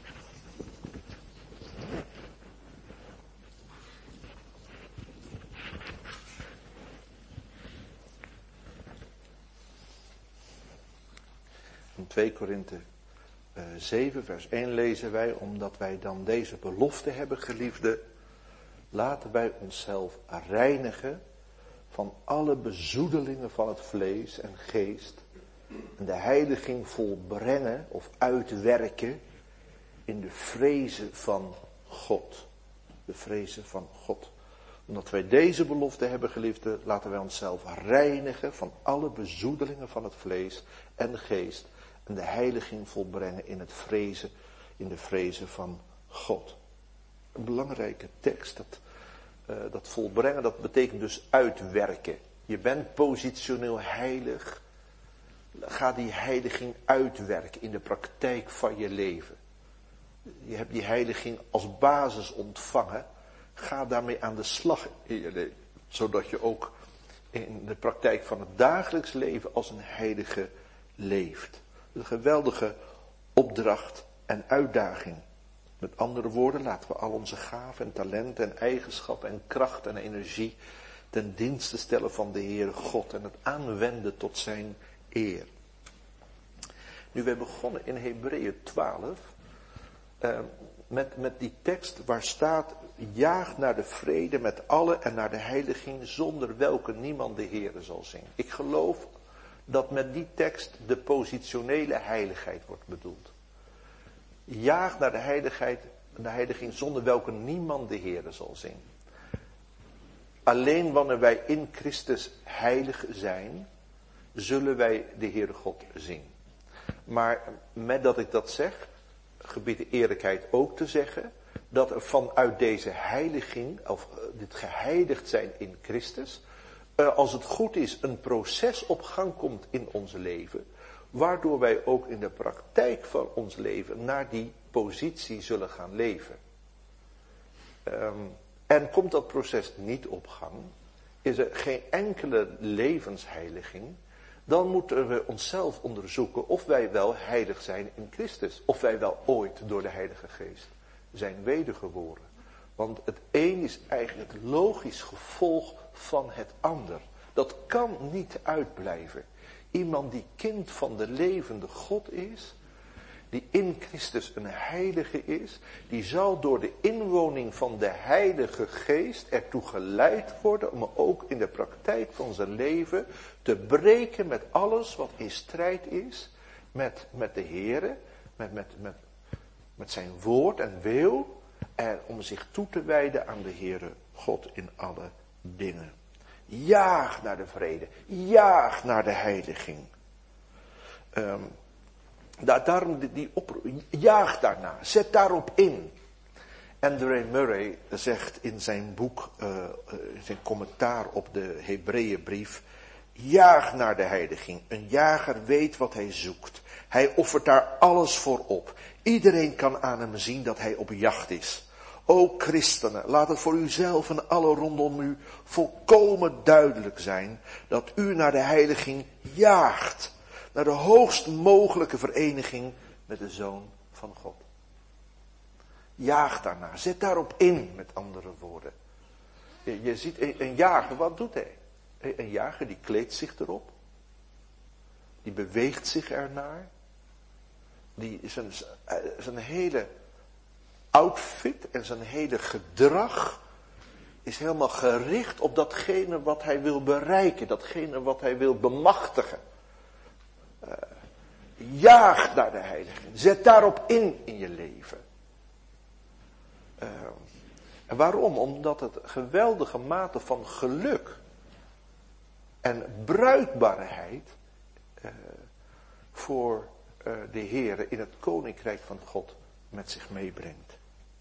In twee Korinthe zeven vers één lezen wij, omdat wij dan deze belofte hebben, geliefde, laten wij onszelf reinigen van alle bezoedelingen van het vlees en geest en de heiliging volbrengen of uitwerken in de vrezen van God. De vrezen van God. Omdat wij deze belofte hebben, geliefde, laten wij onszelf reinigen van alle bezoedelingen van het vlees en de geest en de heiliging volbrengen in het vrezen, in de vrezen van God. Een belangrijke tekst. Dat, uh, dat volbrengen, dat betekent dus uitwerken. Je bent positioneel heilig. Ga die heiliging uitwerken in de praktijk van je leven. Je hebt die heiliging als basis ontvangen. Ga daarmee aan de slag in je leven. Zodat je ook in de praktijk van het dagelijks leven als een heilige leeft. Een geweldige opdracht en uitdaging. Met andere woorden, laten we al onze gaven en talenten en eigenschappen en kracht en energie ten dienste stellen van de Heere God en het aanwenden tot zijn eer. Nu, wij begonnen in Hebreeën twaalf uh, met, met die tekst waar staat, jaag naar de vrede met allen en naar de heiliging zonder welke niemand de Heere zal zien. Ik geloof dat met die tekst de positionele heiligheid wordt bedoeld. Jaag naar de heiligheid, de heiliging zonder welke niemand de Heere zal zien. Alleen wanneer wij in Christus heilig zijn, zullen wij de Heere God zien. Maar met dat ik dat zeg, gebied de eerlijkheid ook te zeggen, dat er vanuit deze heiliging, of dit geheiligd zijn in Christus, als het goed is, een proces op gang komt in ons leven, waardoor wij ook in de praktijk van ons leven naar die positie zullen gaan leven. Um, en komt dat proces niet op gang, is er geen enkele levensheiliging, dan moeten we onszelf onderzoeken of wij wel heilig zijn in Christus. Of wij wel ooit door de Heilige Geest zijn wedergeboren. Want het een is eigenlijk het logisch gevolg van het ander. Dat kan niet uitblijven. Iemand die kind van de levende God is, die in Christus een heilige is, die zal door de inwoning van de Heilige Geest ertoe geleid worden om ook in de praktijk van zijn leven te breken met alles wat in strijd is met, met de Heere, met, met, met, met zijn woord en wil, en om zich toe te wijden aan de Heere God in alle dingen. Jaag naar de vrede, jaag naar de heiliging. Um, Daar, daarom die, die oproep, jaag daarna, zet daarop in. Andrew Murray zegt in zijn boek, uh, in zijn commentaar op de Hebreeënbrief, jaag naar de heiliging. Een jager weet wat hij zoekt. Hij offert daar alles voor op. Iedereen kan aan hem zien dat hij op jacht is. O christenen, laat het voor uzelf en alle rondom u volkomen duidelijk zijn dat u naar de heiliging jaagt. Naar de hoogst mogelijke vereniging met de Zoon van God. Jaag daarna, zet daarop in, met andere woorden. Je, je ziet een, een jager, wat doet hij? Een, een jager die kleedt zich erop. Die beweegt zich ernaar. Die zijn, zijn hele outfit en zijn hele gedrag is helemaal gericht op datgene wat hij wil bereiken. Datgene wat hij wil bemachtigen. Uh, jaag naar de heilige. Zet daarop in in je leven. Uh, en waarom? Omdat het geweldige mate van geluk en bruikbaarheid uh, voor uh, de Heere in het koninkrijk van God met zich meebrengt.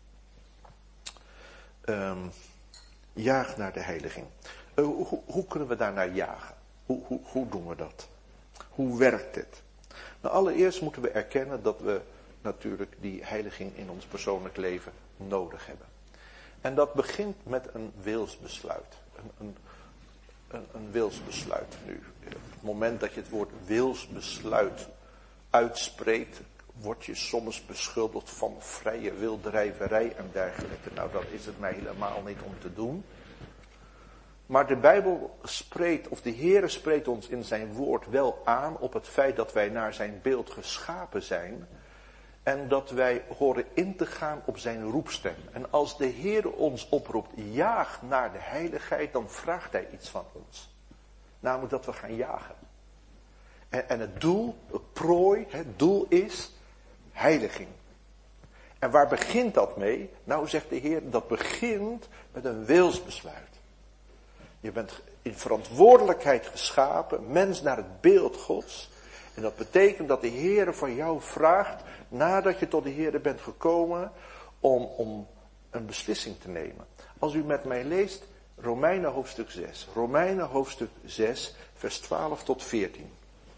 Um, jaag naar de heiliging. Uh, hoe, hoe kunnen we daar naar jagen? Hoe, hoe, hoe doen we dat? Hoe werkt het? Nou, allereerst moeten we erkennen dat we natuurlijk die heiliging in ons persoonlijk leven nodig hebben. En dat begint met een wilsbesluit. Een, een, een, een wilsbesluit nu. Op het moment dat je het woord wilsbesluit uitspreekt, word je soms beschuldigd van vrije wildrijverij en dergelijke. Nou, dat is het mij helemaal niet om te doen. Maar de Bijbel spreekt, of de Heere spreekt ons in zijn woord wel aan op het feit dat wij naar zijn beeld geschapen zijn. En dat wij horen in te gaan op zijn roepstem. En als de Heere ons oproept, jaag naar de heiligheid, dan vraagt hij iets van ons. Namelijk dat we gaan jagen. En, en het doel, het prooi, het doel is heiliging. En waar begint dat mee? Nou, zegt de Heer, dat begint met een wilsbesluit. Je bent in verantwoordelijkheid geschapen, mens naar het beeld Gods. En dat betekent dat de Heer van jou vraagt, nadat je tot de Heer bent gekomen, om, om een beslissing te nemen. Als u met mij leest, Romeinen hoofdstuk zes. Romeinen hoofdstuk zes, vers twaalf tot veertien.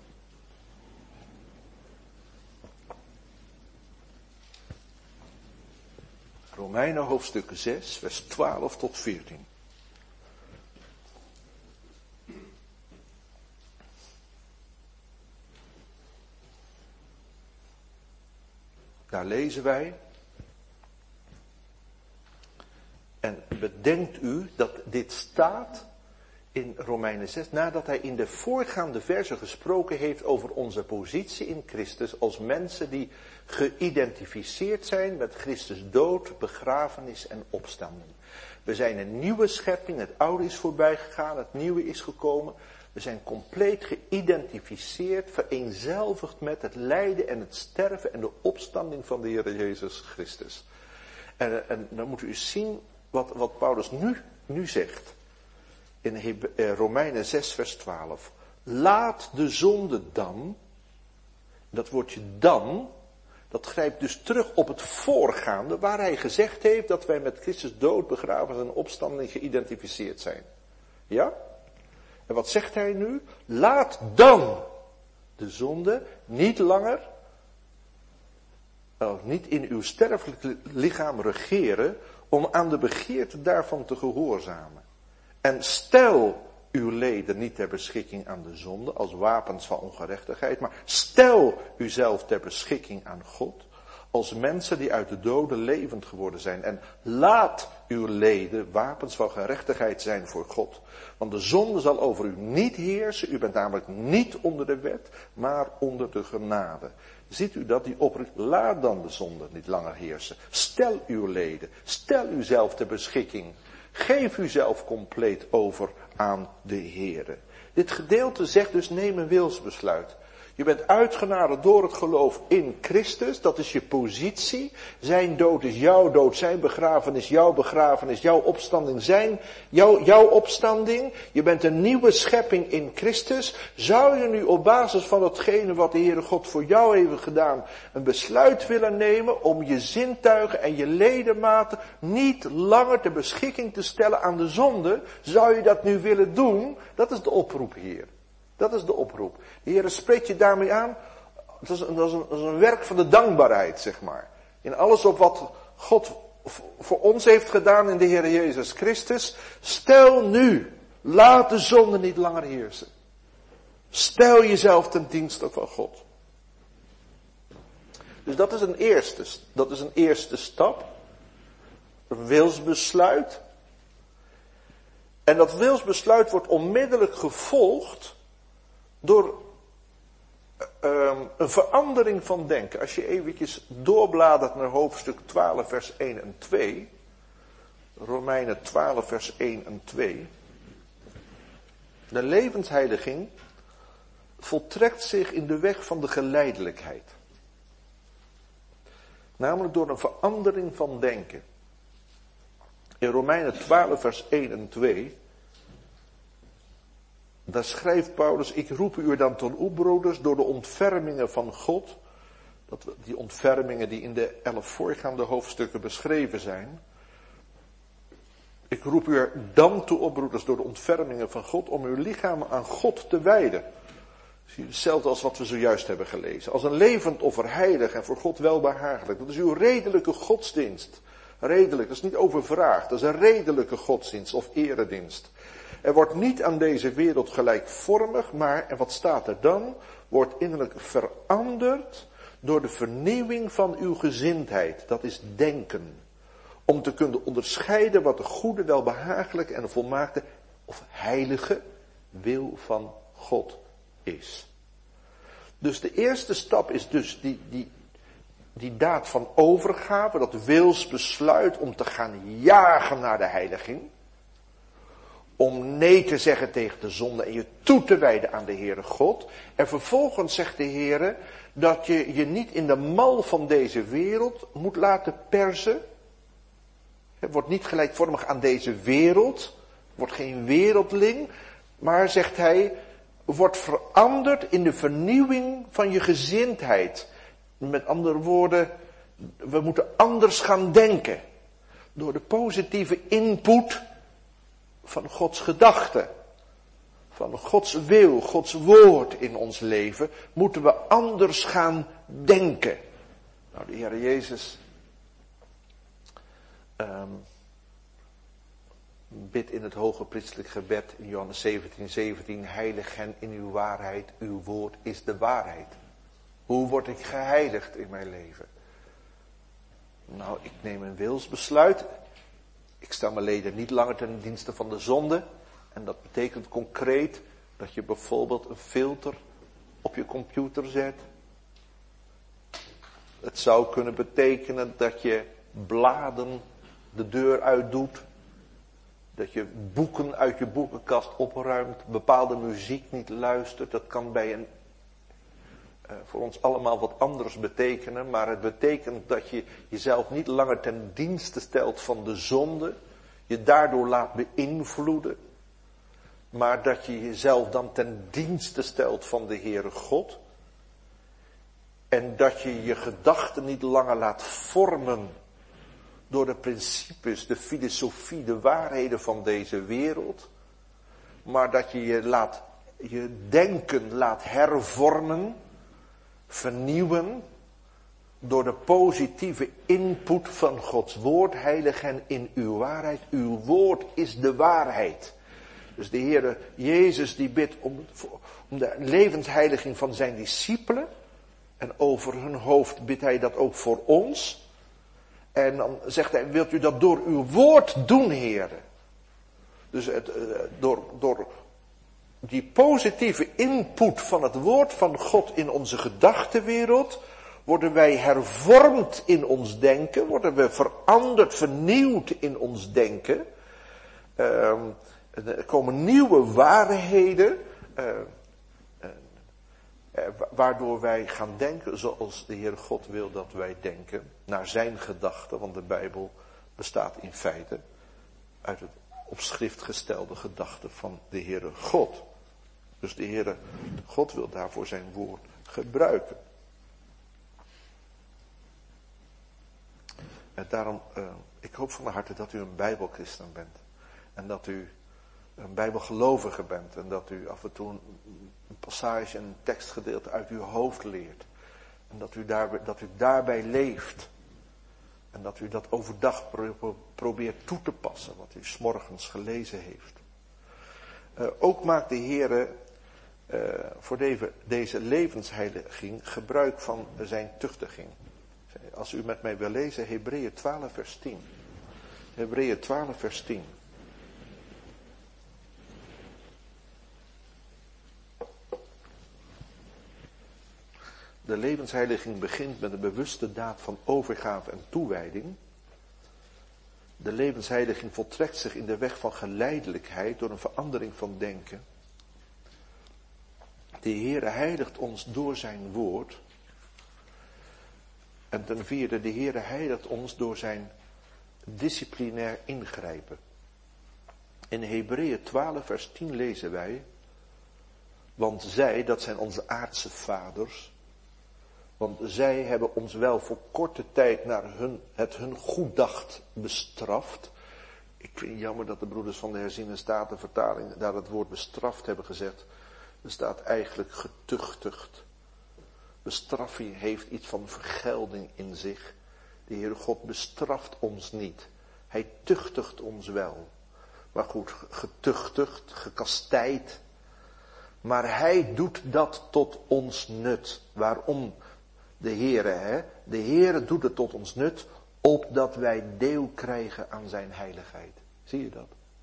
Romeinen hoofdstuk zes, vers twaalf tot veertien. Daar lezen wij. En bedenkt u dat dit staat in Romeinen zes, nadat hij in de voorgaande versen gesproken heeft over onze positie in Christus als mensen die geïdentificeerd zijn met Christus dood, begrafenis en opstanding. We zijn een nieuwe schepping, het oude is voorbij gegaan, het nieuwe is gekomen. We zijn compleet geïdentificeerd, vereenzelvigd met het lijden en het sterven en de opstanding van de Heer Jezus Christus. En, en dan moet u eens zien wat, wat Paulus nu, nu zegt. In Heb- eh, Romeinen zes vers twaalf. Laat de zonde dan, dat woordje dan, dat grijpt dus terug op het voorgaande waar hij gezegd heeft dat wij met Christus dood, begraven en opstanding geïdentificeerd zijn. Ja? En wat zegt hij nu? Laat dan de zonde niet langer, uh, niet in uw sterfelijk lichaam regeren, om aan de begeerte daarvan te gehoorzamen. En stel uw leden niet ter beschikking aan de zonde, als wapens van ongerechtigheid, maar stel uzelf ter beschikking aan God, als mensen die uit de doden levend geworden zijn. En laat uw leden wapens van gerechtigheid zijn voor God. Want de zonde zal over u niet heersen. U bent namelijk niet onder de wet, maar onder de genade. Ziet u dat die oproept? Laat dan de zonde niet langer heersen. Stel uw leden. Stel uzelf ter beschikking. Geef uzelf compleet over aan de Heere. Dit gedeelte zegt dus neem een wilsbesluit. Je bent uitgenaderd door het geloof in Christus. Dat is je positie. Zijn dood is jouw dood. Zijn begrafenis jouw begrafenis. Jouw opstanding zijn jouw, jouw opstanding. Je bent een nieuwe schepping in Christus. Zou je nu op basis van datgene wat de Heere God voor jou heeft gedaan, een besluit willen nemen om je zintuigen en je ledematen niet langer ter beschikking te stellen aan de zonde? Zou je dat nu willen doen? Dat is de oproep hier. Dat is de oproep. De Heer spreekt je daarmee aan. Dat is, een, dat, is een, dat is een werk van de dankbaarheid, zeg maar. In alles op wat God voor ons heeft gedaan in de Heer Jezus Christus. Stel nu, laat de zonde niet langer heersen. Stel jezelf ten dienste van God. Dus dat is een eerste, dat is een eerste stap. Een wilsbesluit. En dat wilsbesluit wordt onmiddellijk gevolgd door uh, een verandering van denken. Als je eventjes doorbladert naar hoofdstuk twaalf vers één en twee. Romeinen twaalf vers één en twee. De levensheiliging voltrekt zich in de weg van de geleidelijkheid. Namelijk door een verandering van denken. In Romeinen twaalf vers één en twee. Daar schrijft Paulus, ik roep u dan tot u broeders door de ontfermingen van God. Dat, die ontfermingen die in de elf voorgaande hoofdstukken beschreven zijn. Ik roep u er dan toe op broeders door de ontfermingen van God om uw lichamen aan God te wijden. Hetzelfde als wat we zojuist hebben gelezen. Als een levend offer, heilig en voor God welbehagelijk. Dat is uw redelijke godsdienst. Redelijk, dat is niet overvraagd. Dat is een redelijke godsdienst of eredienst. Er wordt niet aan deze wereld gelijkvormig, maar, en wat staat er dan? Wordt innerlijk veranderd door de vernieuwing van uw gezindheid. Dat is denken. Om te kunnen onderscheiden wat de goede, welbehagelijke en de volmaakte of heilige wil van God is. Dus de eerste stap is dus die, die, die daad van overgave, dat wilsbesluit om te gaan jagen naar de heiliging. Om nee te zeggen tegen de zonde en je toe te wijden aan de Heere God. En vervolgens zegt de Heere dat je je niet in de mal van deze wereld moet laten persen. Het wordt niet gelijkvormig aan deze wereld. Wordt geen wereldling. Maar zegt hij, wordt veranderd in de vernieuwing van je gezindheid. Met andere woorden, we moeten anders gaan denken. Door de positieve input van Gods gedachten. Van Gods wil, Gods woord in ons leven. Moeten we anders gaan denken. Nou, de Heer Jezus um, bidt in het hoge priestelijk gebed in Johannes zeventien zeventien. Heilig hen in uw waarheid, uw woord is de waarheid. Hoe word ik geheiligd in mijn leven? Nou, ik neem een wilsbesluit. Ik stel mijn leden niet langer ten dienste van de zonde. En dat betekent concreet dat je bijvoorbeeld een filter op je computer zet. Het zou kunnen betekenen dat je bladen de deur uitdoet. Dat je boeken uit je boekenkast opruimt. Bepaalde muziek niet luistert. Dat kan bij een uh, voor ons allemaal wat anders betekenen. Maar het betekent dat je jezelf niet langer ten dienste stelt van de zonde. Je daardoor laat beïnvloeden. Maar dat je jezelf dan ten dienste stelt van de Heere God. En dat je je gedachten niet langer laat vormen door de principes, de filosofie, de waarheden van deze wereld. Maar dat je je laat, je denken laat hervormen, vernieuwen. Door de positieve input van Gods woord, heilig hen in uw waarheid. Uw woord is de waarheid. Dus de Heere Jezus die bidt om, om de levensheiliging van zijn discipelen. En over hun hoofd bidt hij dat ook voor ons. En dan zegt hij, wilt u dat door uw woord doen, Heere? Dus het, door, door die positieve input van het woord van God in onze gedachtenwereld, worden wij hervormd in ons denken, worden we veranderd, vernieuwd in ons denken. Uh, er komen nieuwe waarheden, uh, uh, uh, waardoor wij gaan denken zoals de Heer God wil dat wij denken, naar zijn gedachten, want de Bijbel bestaat in feite uit het op schrift gestelde gedachten van de Heere God. Dus de Heere God wil daarvoor zijn woord gebruiken. En daarom, uh, ik hoop van mijn harte dat u een Bijbelchristen bent. En dat u een Bijbelgelovige bent. En dat u af en toe een, een passage, een tekstgedeelte uit uw hoofd leert. En dat u, daar, dat u daarbij leeft. En dat u dat overdag pro- probeert toe te passen, wat u 's morgens gelezen heeft. Uh, ook maakt de Heere uh, voor deze, deze levensheiliging gebruik van zijn tuchtiging. Als u met mij wil lezen, Hebreeën twaalf vers tien. Hebreeën twaalf vers tien. De levensheiliging begint met een bewuste daad van overgave en toewijding. De levensheiliging voltrekt zich in de weg van geleidelijkheid door een verandering van denken. De Heere heiligt ons door zijn woord. En ten vierde, de Heere heiligt ons door zijn disciplinair ingrijpen. In Hebreeën twaalf vers tien lezen wij, want zij, dat zijn onze aardse vaders, want zij hebben ons wel voor korte tijd naar hun, het hun goeddacht bestraft. Ik vind het jammer dat de broeders van de herziene statenvertaling daar het woord bestraft hebben gezet. Er staat eigenlijk getuchtigd. Bestraffing heeft iets van vergelding in zich. De Heere God bestraft ons niet. Hij tuchtigt ons wel. Maar goed, getuchtigd, gekastijd. Maar hij doet dat tot ons nut. Waarom? De Heere, hè? De Heere doet het tot ons nut, opdat wij deel krijgen aan zijn heiligheid. Zie je dat?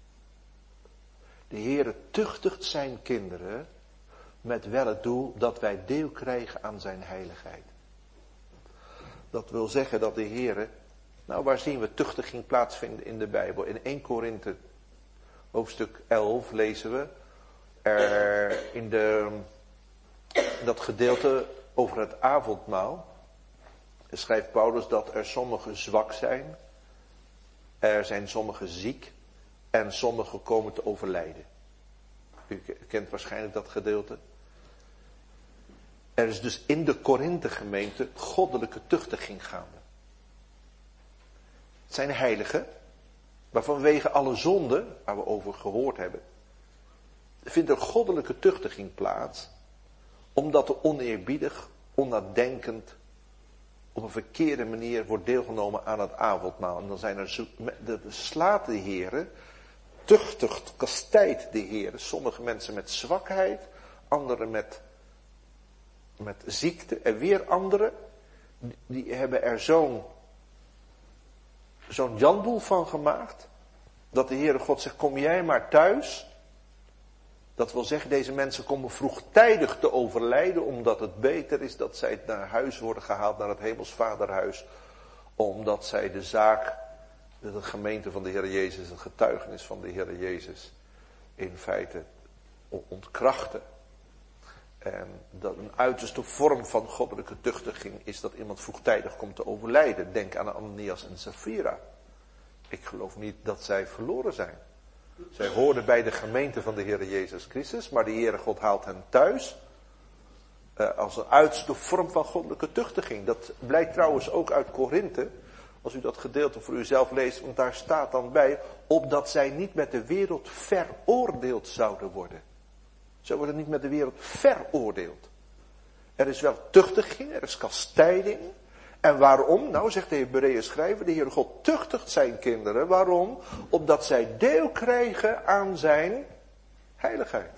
De Heere tuchtigt zijn kinderen met wel het doel dat wij deel krijgen aan zijn heiligheid. Dat wil zeggen dat de Heere, nou waar zien we tuchtiging plaatsvinden in de Bijbel? In Eerste Korinthe hoofdstuk elf lezen we er in de, dat gedeelte over het avondmaal. Er schrijft Paulus dat er sommigen zwak zijn, er zijn sommigen ziek en sommigen komen te overlijden. U kent waarschijnlijk dat gedeelte. Er is dus in de Korinthe gemeente goddelijke tuchtiging gaande. Het zijn heiligen, maar vanwege alle zonden, waar we over gehoord hebben, vindt er goddelijke tuchtiging plaats, omdat er oneerbiedig, onnadenkend, op een verkeerde manier wordt deelgenomen aan het avondmaal. En dan zijn er, zo, de, de slaat de Heere, tuchtigt, kastijdt de Heere. Sommige mensen met zwakheid, anderen met, met ziekte. En weer anderen, die hebben er zo'n, zo'n janboel van gemaakt, dat de Heere God zegt, kom jij maar thuis. Dat wil zeggen, deze mensen komen vroegtijdig te overlijden, omdat het beter is dat zij naar huis worden gehaald, naar het hemelsvaderhuis. Omdat zij de zaak, de gemeente van de Heer Jezus, het getuigenis van de Heer Jezus, in feite ontkrachten. En dat een uiterste vorm van goddelijke tuchtiging is dat iemand vroegtijdig komt te overlijden. Denk aan Ananias en Sapphira. Ik geloof niet dat zij verloren zijn. Zij hoorden bij de gemeente van de Heer Jezus Christus, maar de Heere God haalt hen thuis uh, als een uiterste vorm van goddelijke tuchtiging. Dat blijkt trouwens ook uit Korinthe, als u dat gedeelte voor uzelf leest, want daar staat dan bij, opdat zij niet met de wereld veroordeeld zouden worden. Zij worden niet met de wereld veroordeeld. Er is wel tuchtiging, er is kastijding. En waarom? Nou, zegt de Hebreeën schrijver, de Heere God tuchtigt zijn kinderen. Waarom? Opdat zij deel krijgen aan zijn heiligheid.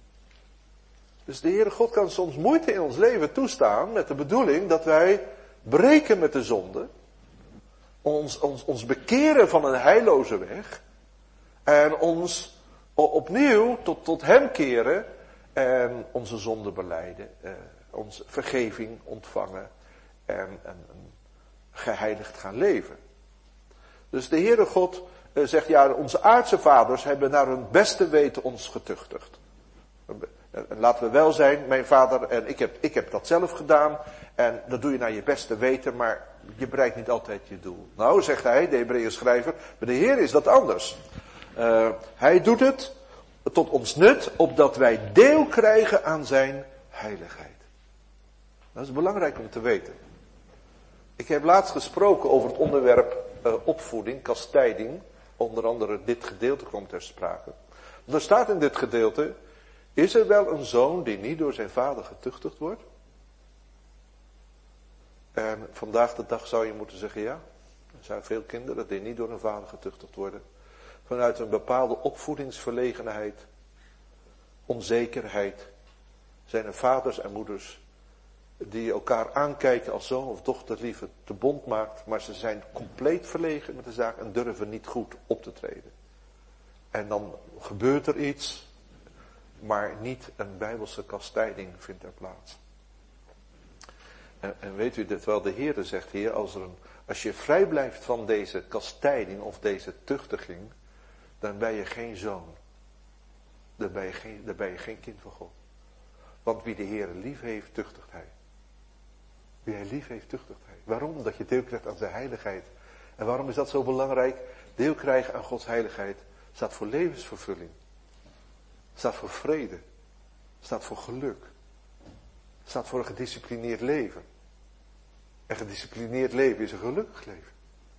Dus de Heere God kan soms moeite in ons leven toestaan met de bedoeling dat wij breken met de zonde. Ons, ons, ons bekeren van een heilloze weg. En ons opnieuw tot, tot hem keren. En onze zonde belijden. Eh, onze vergeving ontvangen. En, en, en geheiligd gaan leven. Dus de Heere God uh, zegt, ja, onze aardse vaders hebben naar hun beste weten ons getuchtigd. En laten we wel zijn, mijn vader en ik heb, ik heb dat zelf gedaan. En dat doe je naar je beste weten, maar je bereikt niet altijd je doel. Nou, zegt hij, de Hebreeën schrijver, bij de Heer is dat anders. Uh, hij doet het tot ons nut, opdat wij deel krijgen aan zijn heiligheid. Dat is belangrijk om te weten. Ik heb laatst gesproken over het onderwerp uh, opvoeding, kastijding. Onder andere dit gedeelte komt ter sprake. Er staat in dit gedeelte, is er wel een zoon die niet door zijn vader getuchtigd wordt? En vandaag de dag zou je moeten zeggen ja. Er zijn veel kinderen die niet door hun vader getuchtigd worden. Vanuit een bepaalde opvoedingsverlegenheid, onzekerheid, zijn er vaders en moeders die elkaar aankijken als zoon of dochter liever te bond maakt, maar ze zijn compleet verlegen met de zaak en durven niet goed op te treden. En dan gebeurt er iets, maar niet een bijbelse kastijding vindt er plaats. En, en weet u, terwijl de Heere zegt, Heer, als, er een, als je vrij blijft van deze kastijding of deze tuchtiging, dan ben je geen zoon. Dan ben je geen, dan ben je geen kind van God. Want wie de Heere lief heeft, tuchtigt hij. Wie hij lief heeft, tuchtigt hij. Waarom? Omdat je deel krijgt aan zijn heiligheid. En waarom is dat zo belangrijk? Deel krijgen aan Gods heiligheid staat voor levensvervulling. Staat voor vrede. Staat voor geluk. Staat voor een gedisciplineerd leven. En gedisciplineerd leven is een gelukkig leven.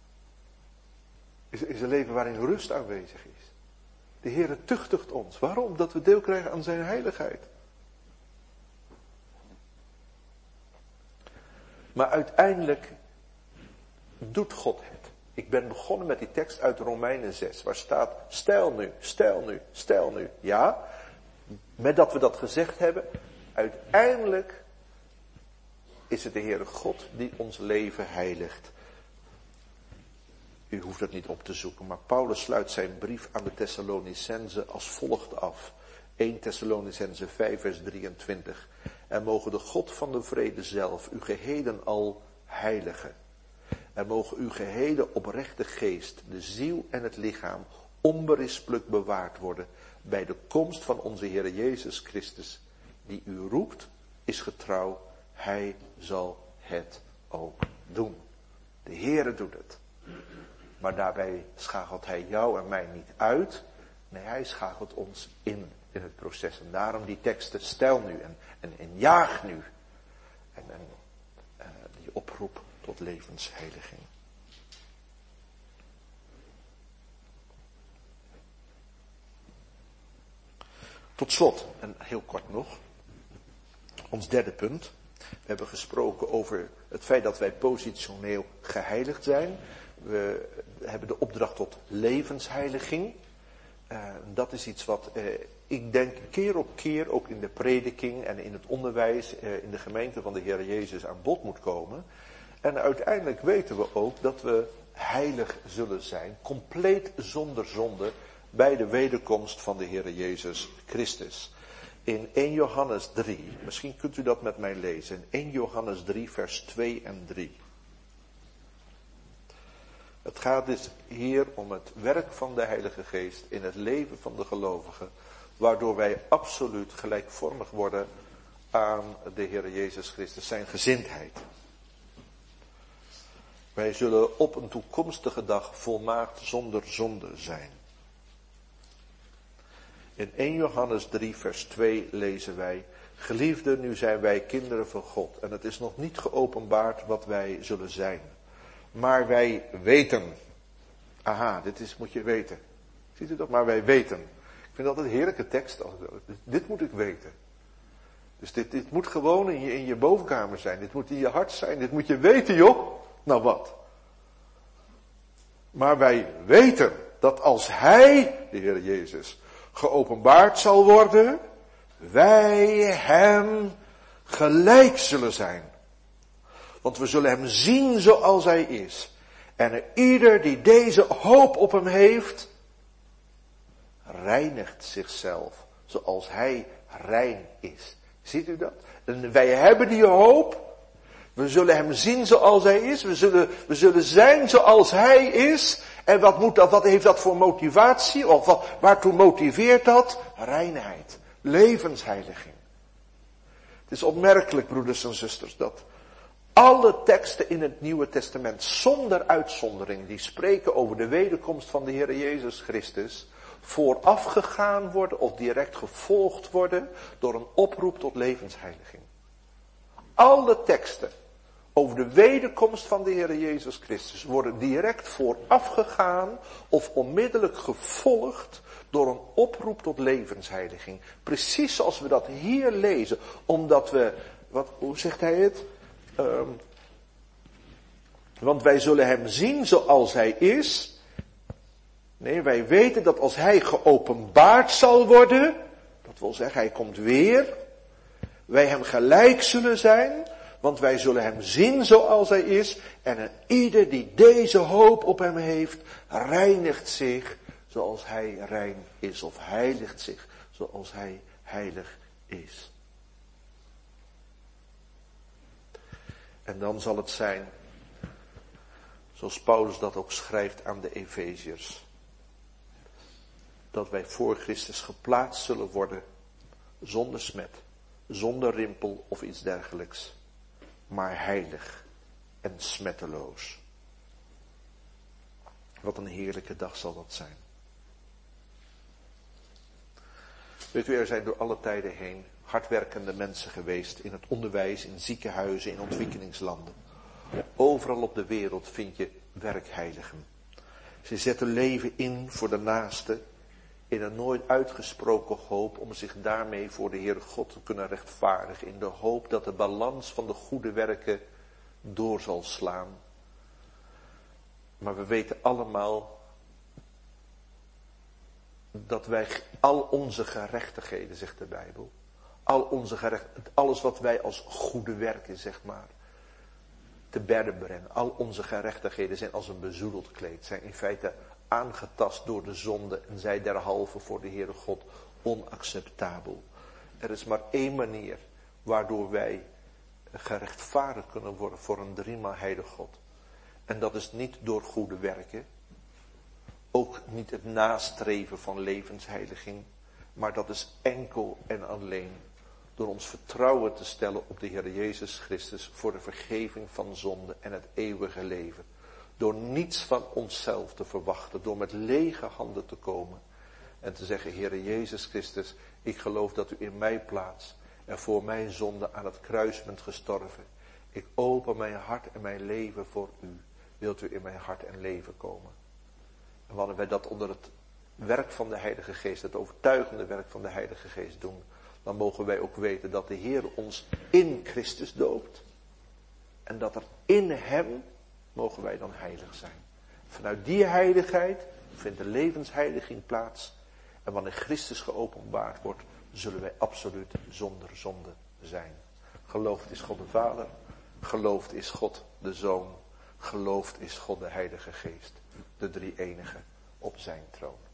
Is, is een leven waarin rust aanwezig is. De Heere tuchtigt ons. Waarom? Omdat we deel krijgen aan zijn heiligheid. Maar uiteindelijk doet God het. Ik ben begonnen met die tekst uit Romeinen zes, waar staat, stel nu, stel nu, stel nu. Ja, met dat we dat gezegd hebben, uiteindelijk is het de Heere God die ons leven heiligt. U hoeft het niet op te zoeken, maar Paulus sluit zijn brief aan de Thessalonicenzen als volgt af. eerste Thessalonicenzen vijf vers drieëntwintig. En mogen de God van de vrede zelf uw geheden al heiligen. En mogen uw gehele oprechte geest, de ziel en het lichaam onberispelijk bewaard worden bij de komst van onze Heer Jezus Christus. Die u roept, is getrouw, hij zal het ook doen. De Heere doet het. Maar daarbij schakelt hij jou en mij niet uit. Nee, hij schakelt ons in, in het proces. En daarom die teksten, stel nu en, en, en jaag nu. En, en uh, die oproep tot levensheiliging. Tot slot, en heel kort nog, ons derde punt. We hebben gesproken over het feit dat wij positioneel geheiligd zijn. We hebben de opdracht tot levensheiliging. Uh, dat is iets wat uh, ik denk keer op keer ook in de prediking en in het onderwijs uh, in de gemeente van de Heer Jezus aan bod moet komen. En uiteindelijk weten we ook dat we heilig zullen zijn, compleet zonder zonde, bij de wederkomst van de Heer Jezus Christus. In eerste Johannes drie, misschien kunt u dat met mij lezen, in eerste Johannes drie vers twee en drie. Het gaat dus hier om het werk van de Heilige Geest in het leven van de gelovigen, waardoor wij absoluut gelijkvormig worden aan de Heer Jezus Christus, zijn gezindheid. Wij zullen op een toekomstige dag volmaakt zonder zonde zijn. In eerste Johannes drie vers twee lezen wij, geliefden, nu zijn wij kinderen van God en het is nog niet geopenbaard wat wij zullen zijn. Maar wij weten. Aha, dit is, moet je weten. Ziet u dat? Maar wij weten. Ik vind dat een heerlijke tekst. Dit moet ik weten. Dus dit, dit moet gewoon in je, in je bovenkamer zijn. Dit moet in je hart zijn. Dit moet je weten, joh. Nou wat? Maar wij weten dat als Hij, de Heer Jezus, geopenbaard zal worden, wij Hem gelijk zullen zijn. Want we zullen Hem zien zoals Hij is. En ieder die deze hoop op Hem heeft, reinigt zichzelf zoals Hij rein is. Ziet u dat? En wij hebben die hoop. We zullen Hem zien zoals Hij is. We zullen, we zullen zijn zoals Hij is. En wat moet dat, wat heeft dat voor motivatie? Of wat, waartoe motiveert dat? Reinheid. Levensheiliging. Het is opmerkelijk, broeders en zusters, dat alle teksten in het Nieuwe Testament, zonder uitzondering, die spreken over de wederkomst van de Heer Jezus Christus, voorafgegaan worden of direct gevolgd worden door een oproep tot levensheiliging. Alle teksten over de wederkomst van de Heer Jezus Christus worden direct voorafgegaan of onmiddellijk gevolgd door een oproep tot levensheiliging. Precies zoals we dat hier lezen, omdat we, wat, hoe zegt hij het? Um, want wij zullen Hem zien zoals Hij is. Nee, wij weten dat als Hij geopenbaard zal worden, dat wil zeggen Hij komt weer, wij Hem gelijk zullen zijn, want wij zullen Hem zien zoals Hij is. En ieder die deze hoop op Hem heeft, reinigt zich zoals Hij rein is, of heiligt zich zoals Hij heilig is. En dan zal het zijn, zoals Paulus dat ook schrijft aan de Efeziërs, dat wij voor Christus geplaatst zullen worden, zonder smet, zonder rimpel of iets dergelijks, maar heilig en smetteloos. Wat een heerlijke dag zal dat zijn. Weet u, er zijn door alle tijden heen hardwerkende mensen geweest in het onderwijs, in ziekenhuizen, in ontwikkelingslanden. Overal op de wereld vind je werkheiligen. Ze zetten leven in voor de naaste in een nooit uitgesproken hoop om zich daarmee voor de Heere God te kunnen rechtvaardigen. In de hoop dat de balans van de goede werken door zal slaan. Maar we weten allemaal dat wij al onze gerechtigheden, zegt de Bijbel, al onze gerecht, alles wat wij als goede werken, zeg maar, te berden brengen, al onze gerechtigheden zijn als een bezoedeld kleed, zijn in feite aangetast door de zonde en zij derhalve voor de Heere God onacceptabel. Er is maar één manier waardoor wij gerechtvaardigd kunnen worden voor een driemaal heilige God. En dat is niet door goede werken, ook niet het nastreven van levensheiliging, maar dat is enkel en alleen door ons vertrouwen te stellen op de Heer Jezus Christus voor de vergeving van zonde en het eeuwige leven. Door niets van onszelf te verwachten, door met lege handen te komen en te zeggen, Heer Jezus Christus, ik geloof dat u in mij plaats en voor mijn zonde aan het kruis bent gestorven. Ik open mijn hart en mijn leven voor u. Wilt u in mijn hart en leven komen? En wanneer wij dat onder het werk van de Heilige Geest, het overtuigende werk van de Heilige Geest doen, dan mogen wij ook weten dat de Heer ons in Christus doopt. En dat er in hem mogen wij dan heilig zijn. Vanuit die heiligheid vindt de levensheiliging plaats. En wanneer Christus geopenbaard wordt, zullen wij absoluut zonder zonde zijn. Geloofd is God de Vader. Geloofd is God de Zoon. Geloofd is God de Heilige Geest. De drie enige op zijn troon.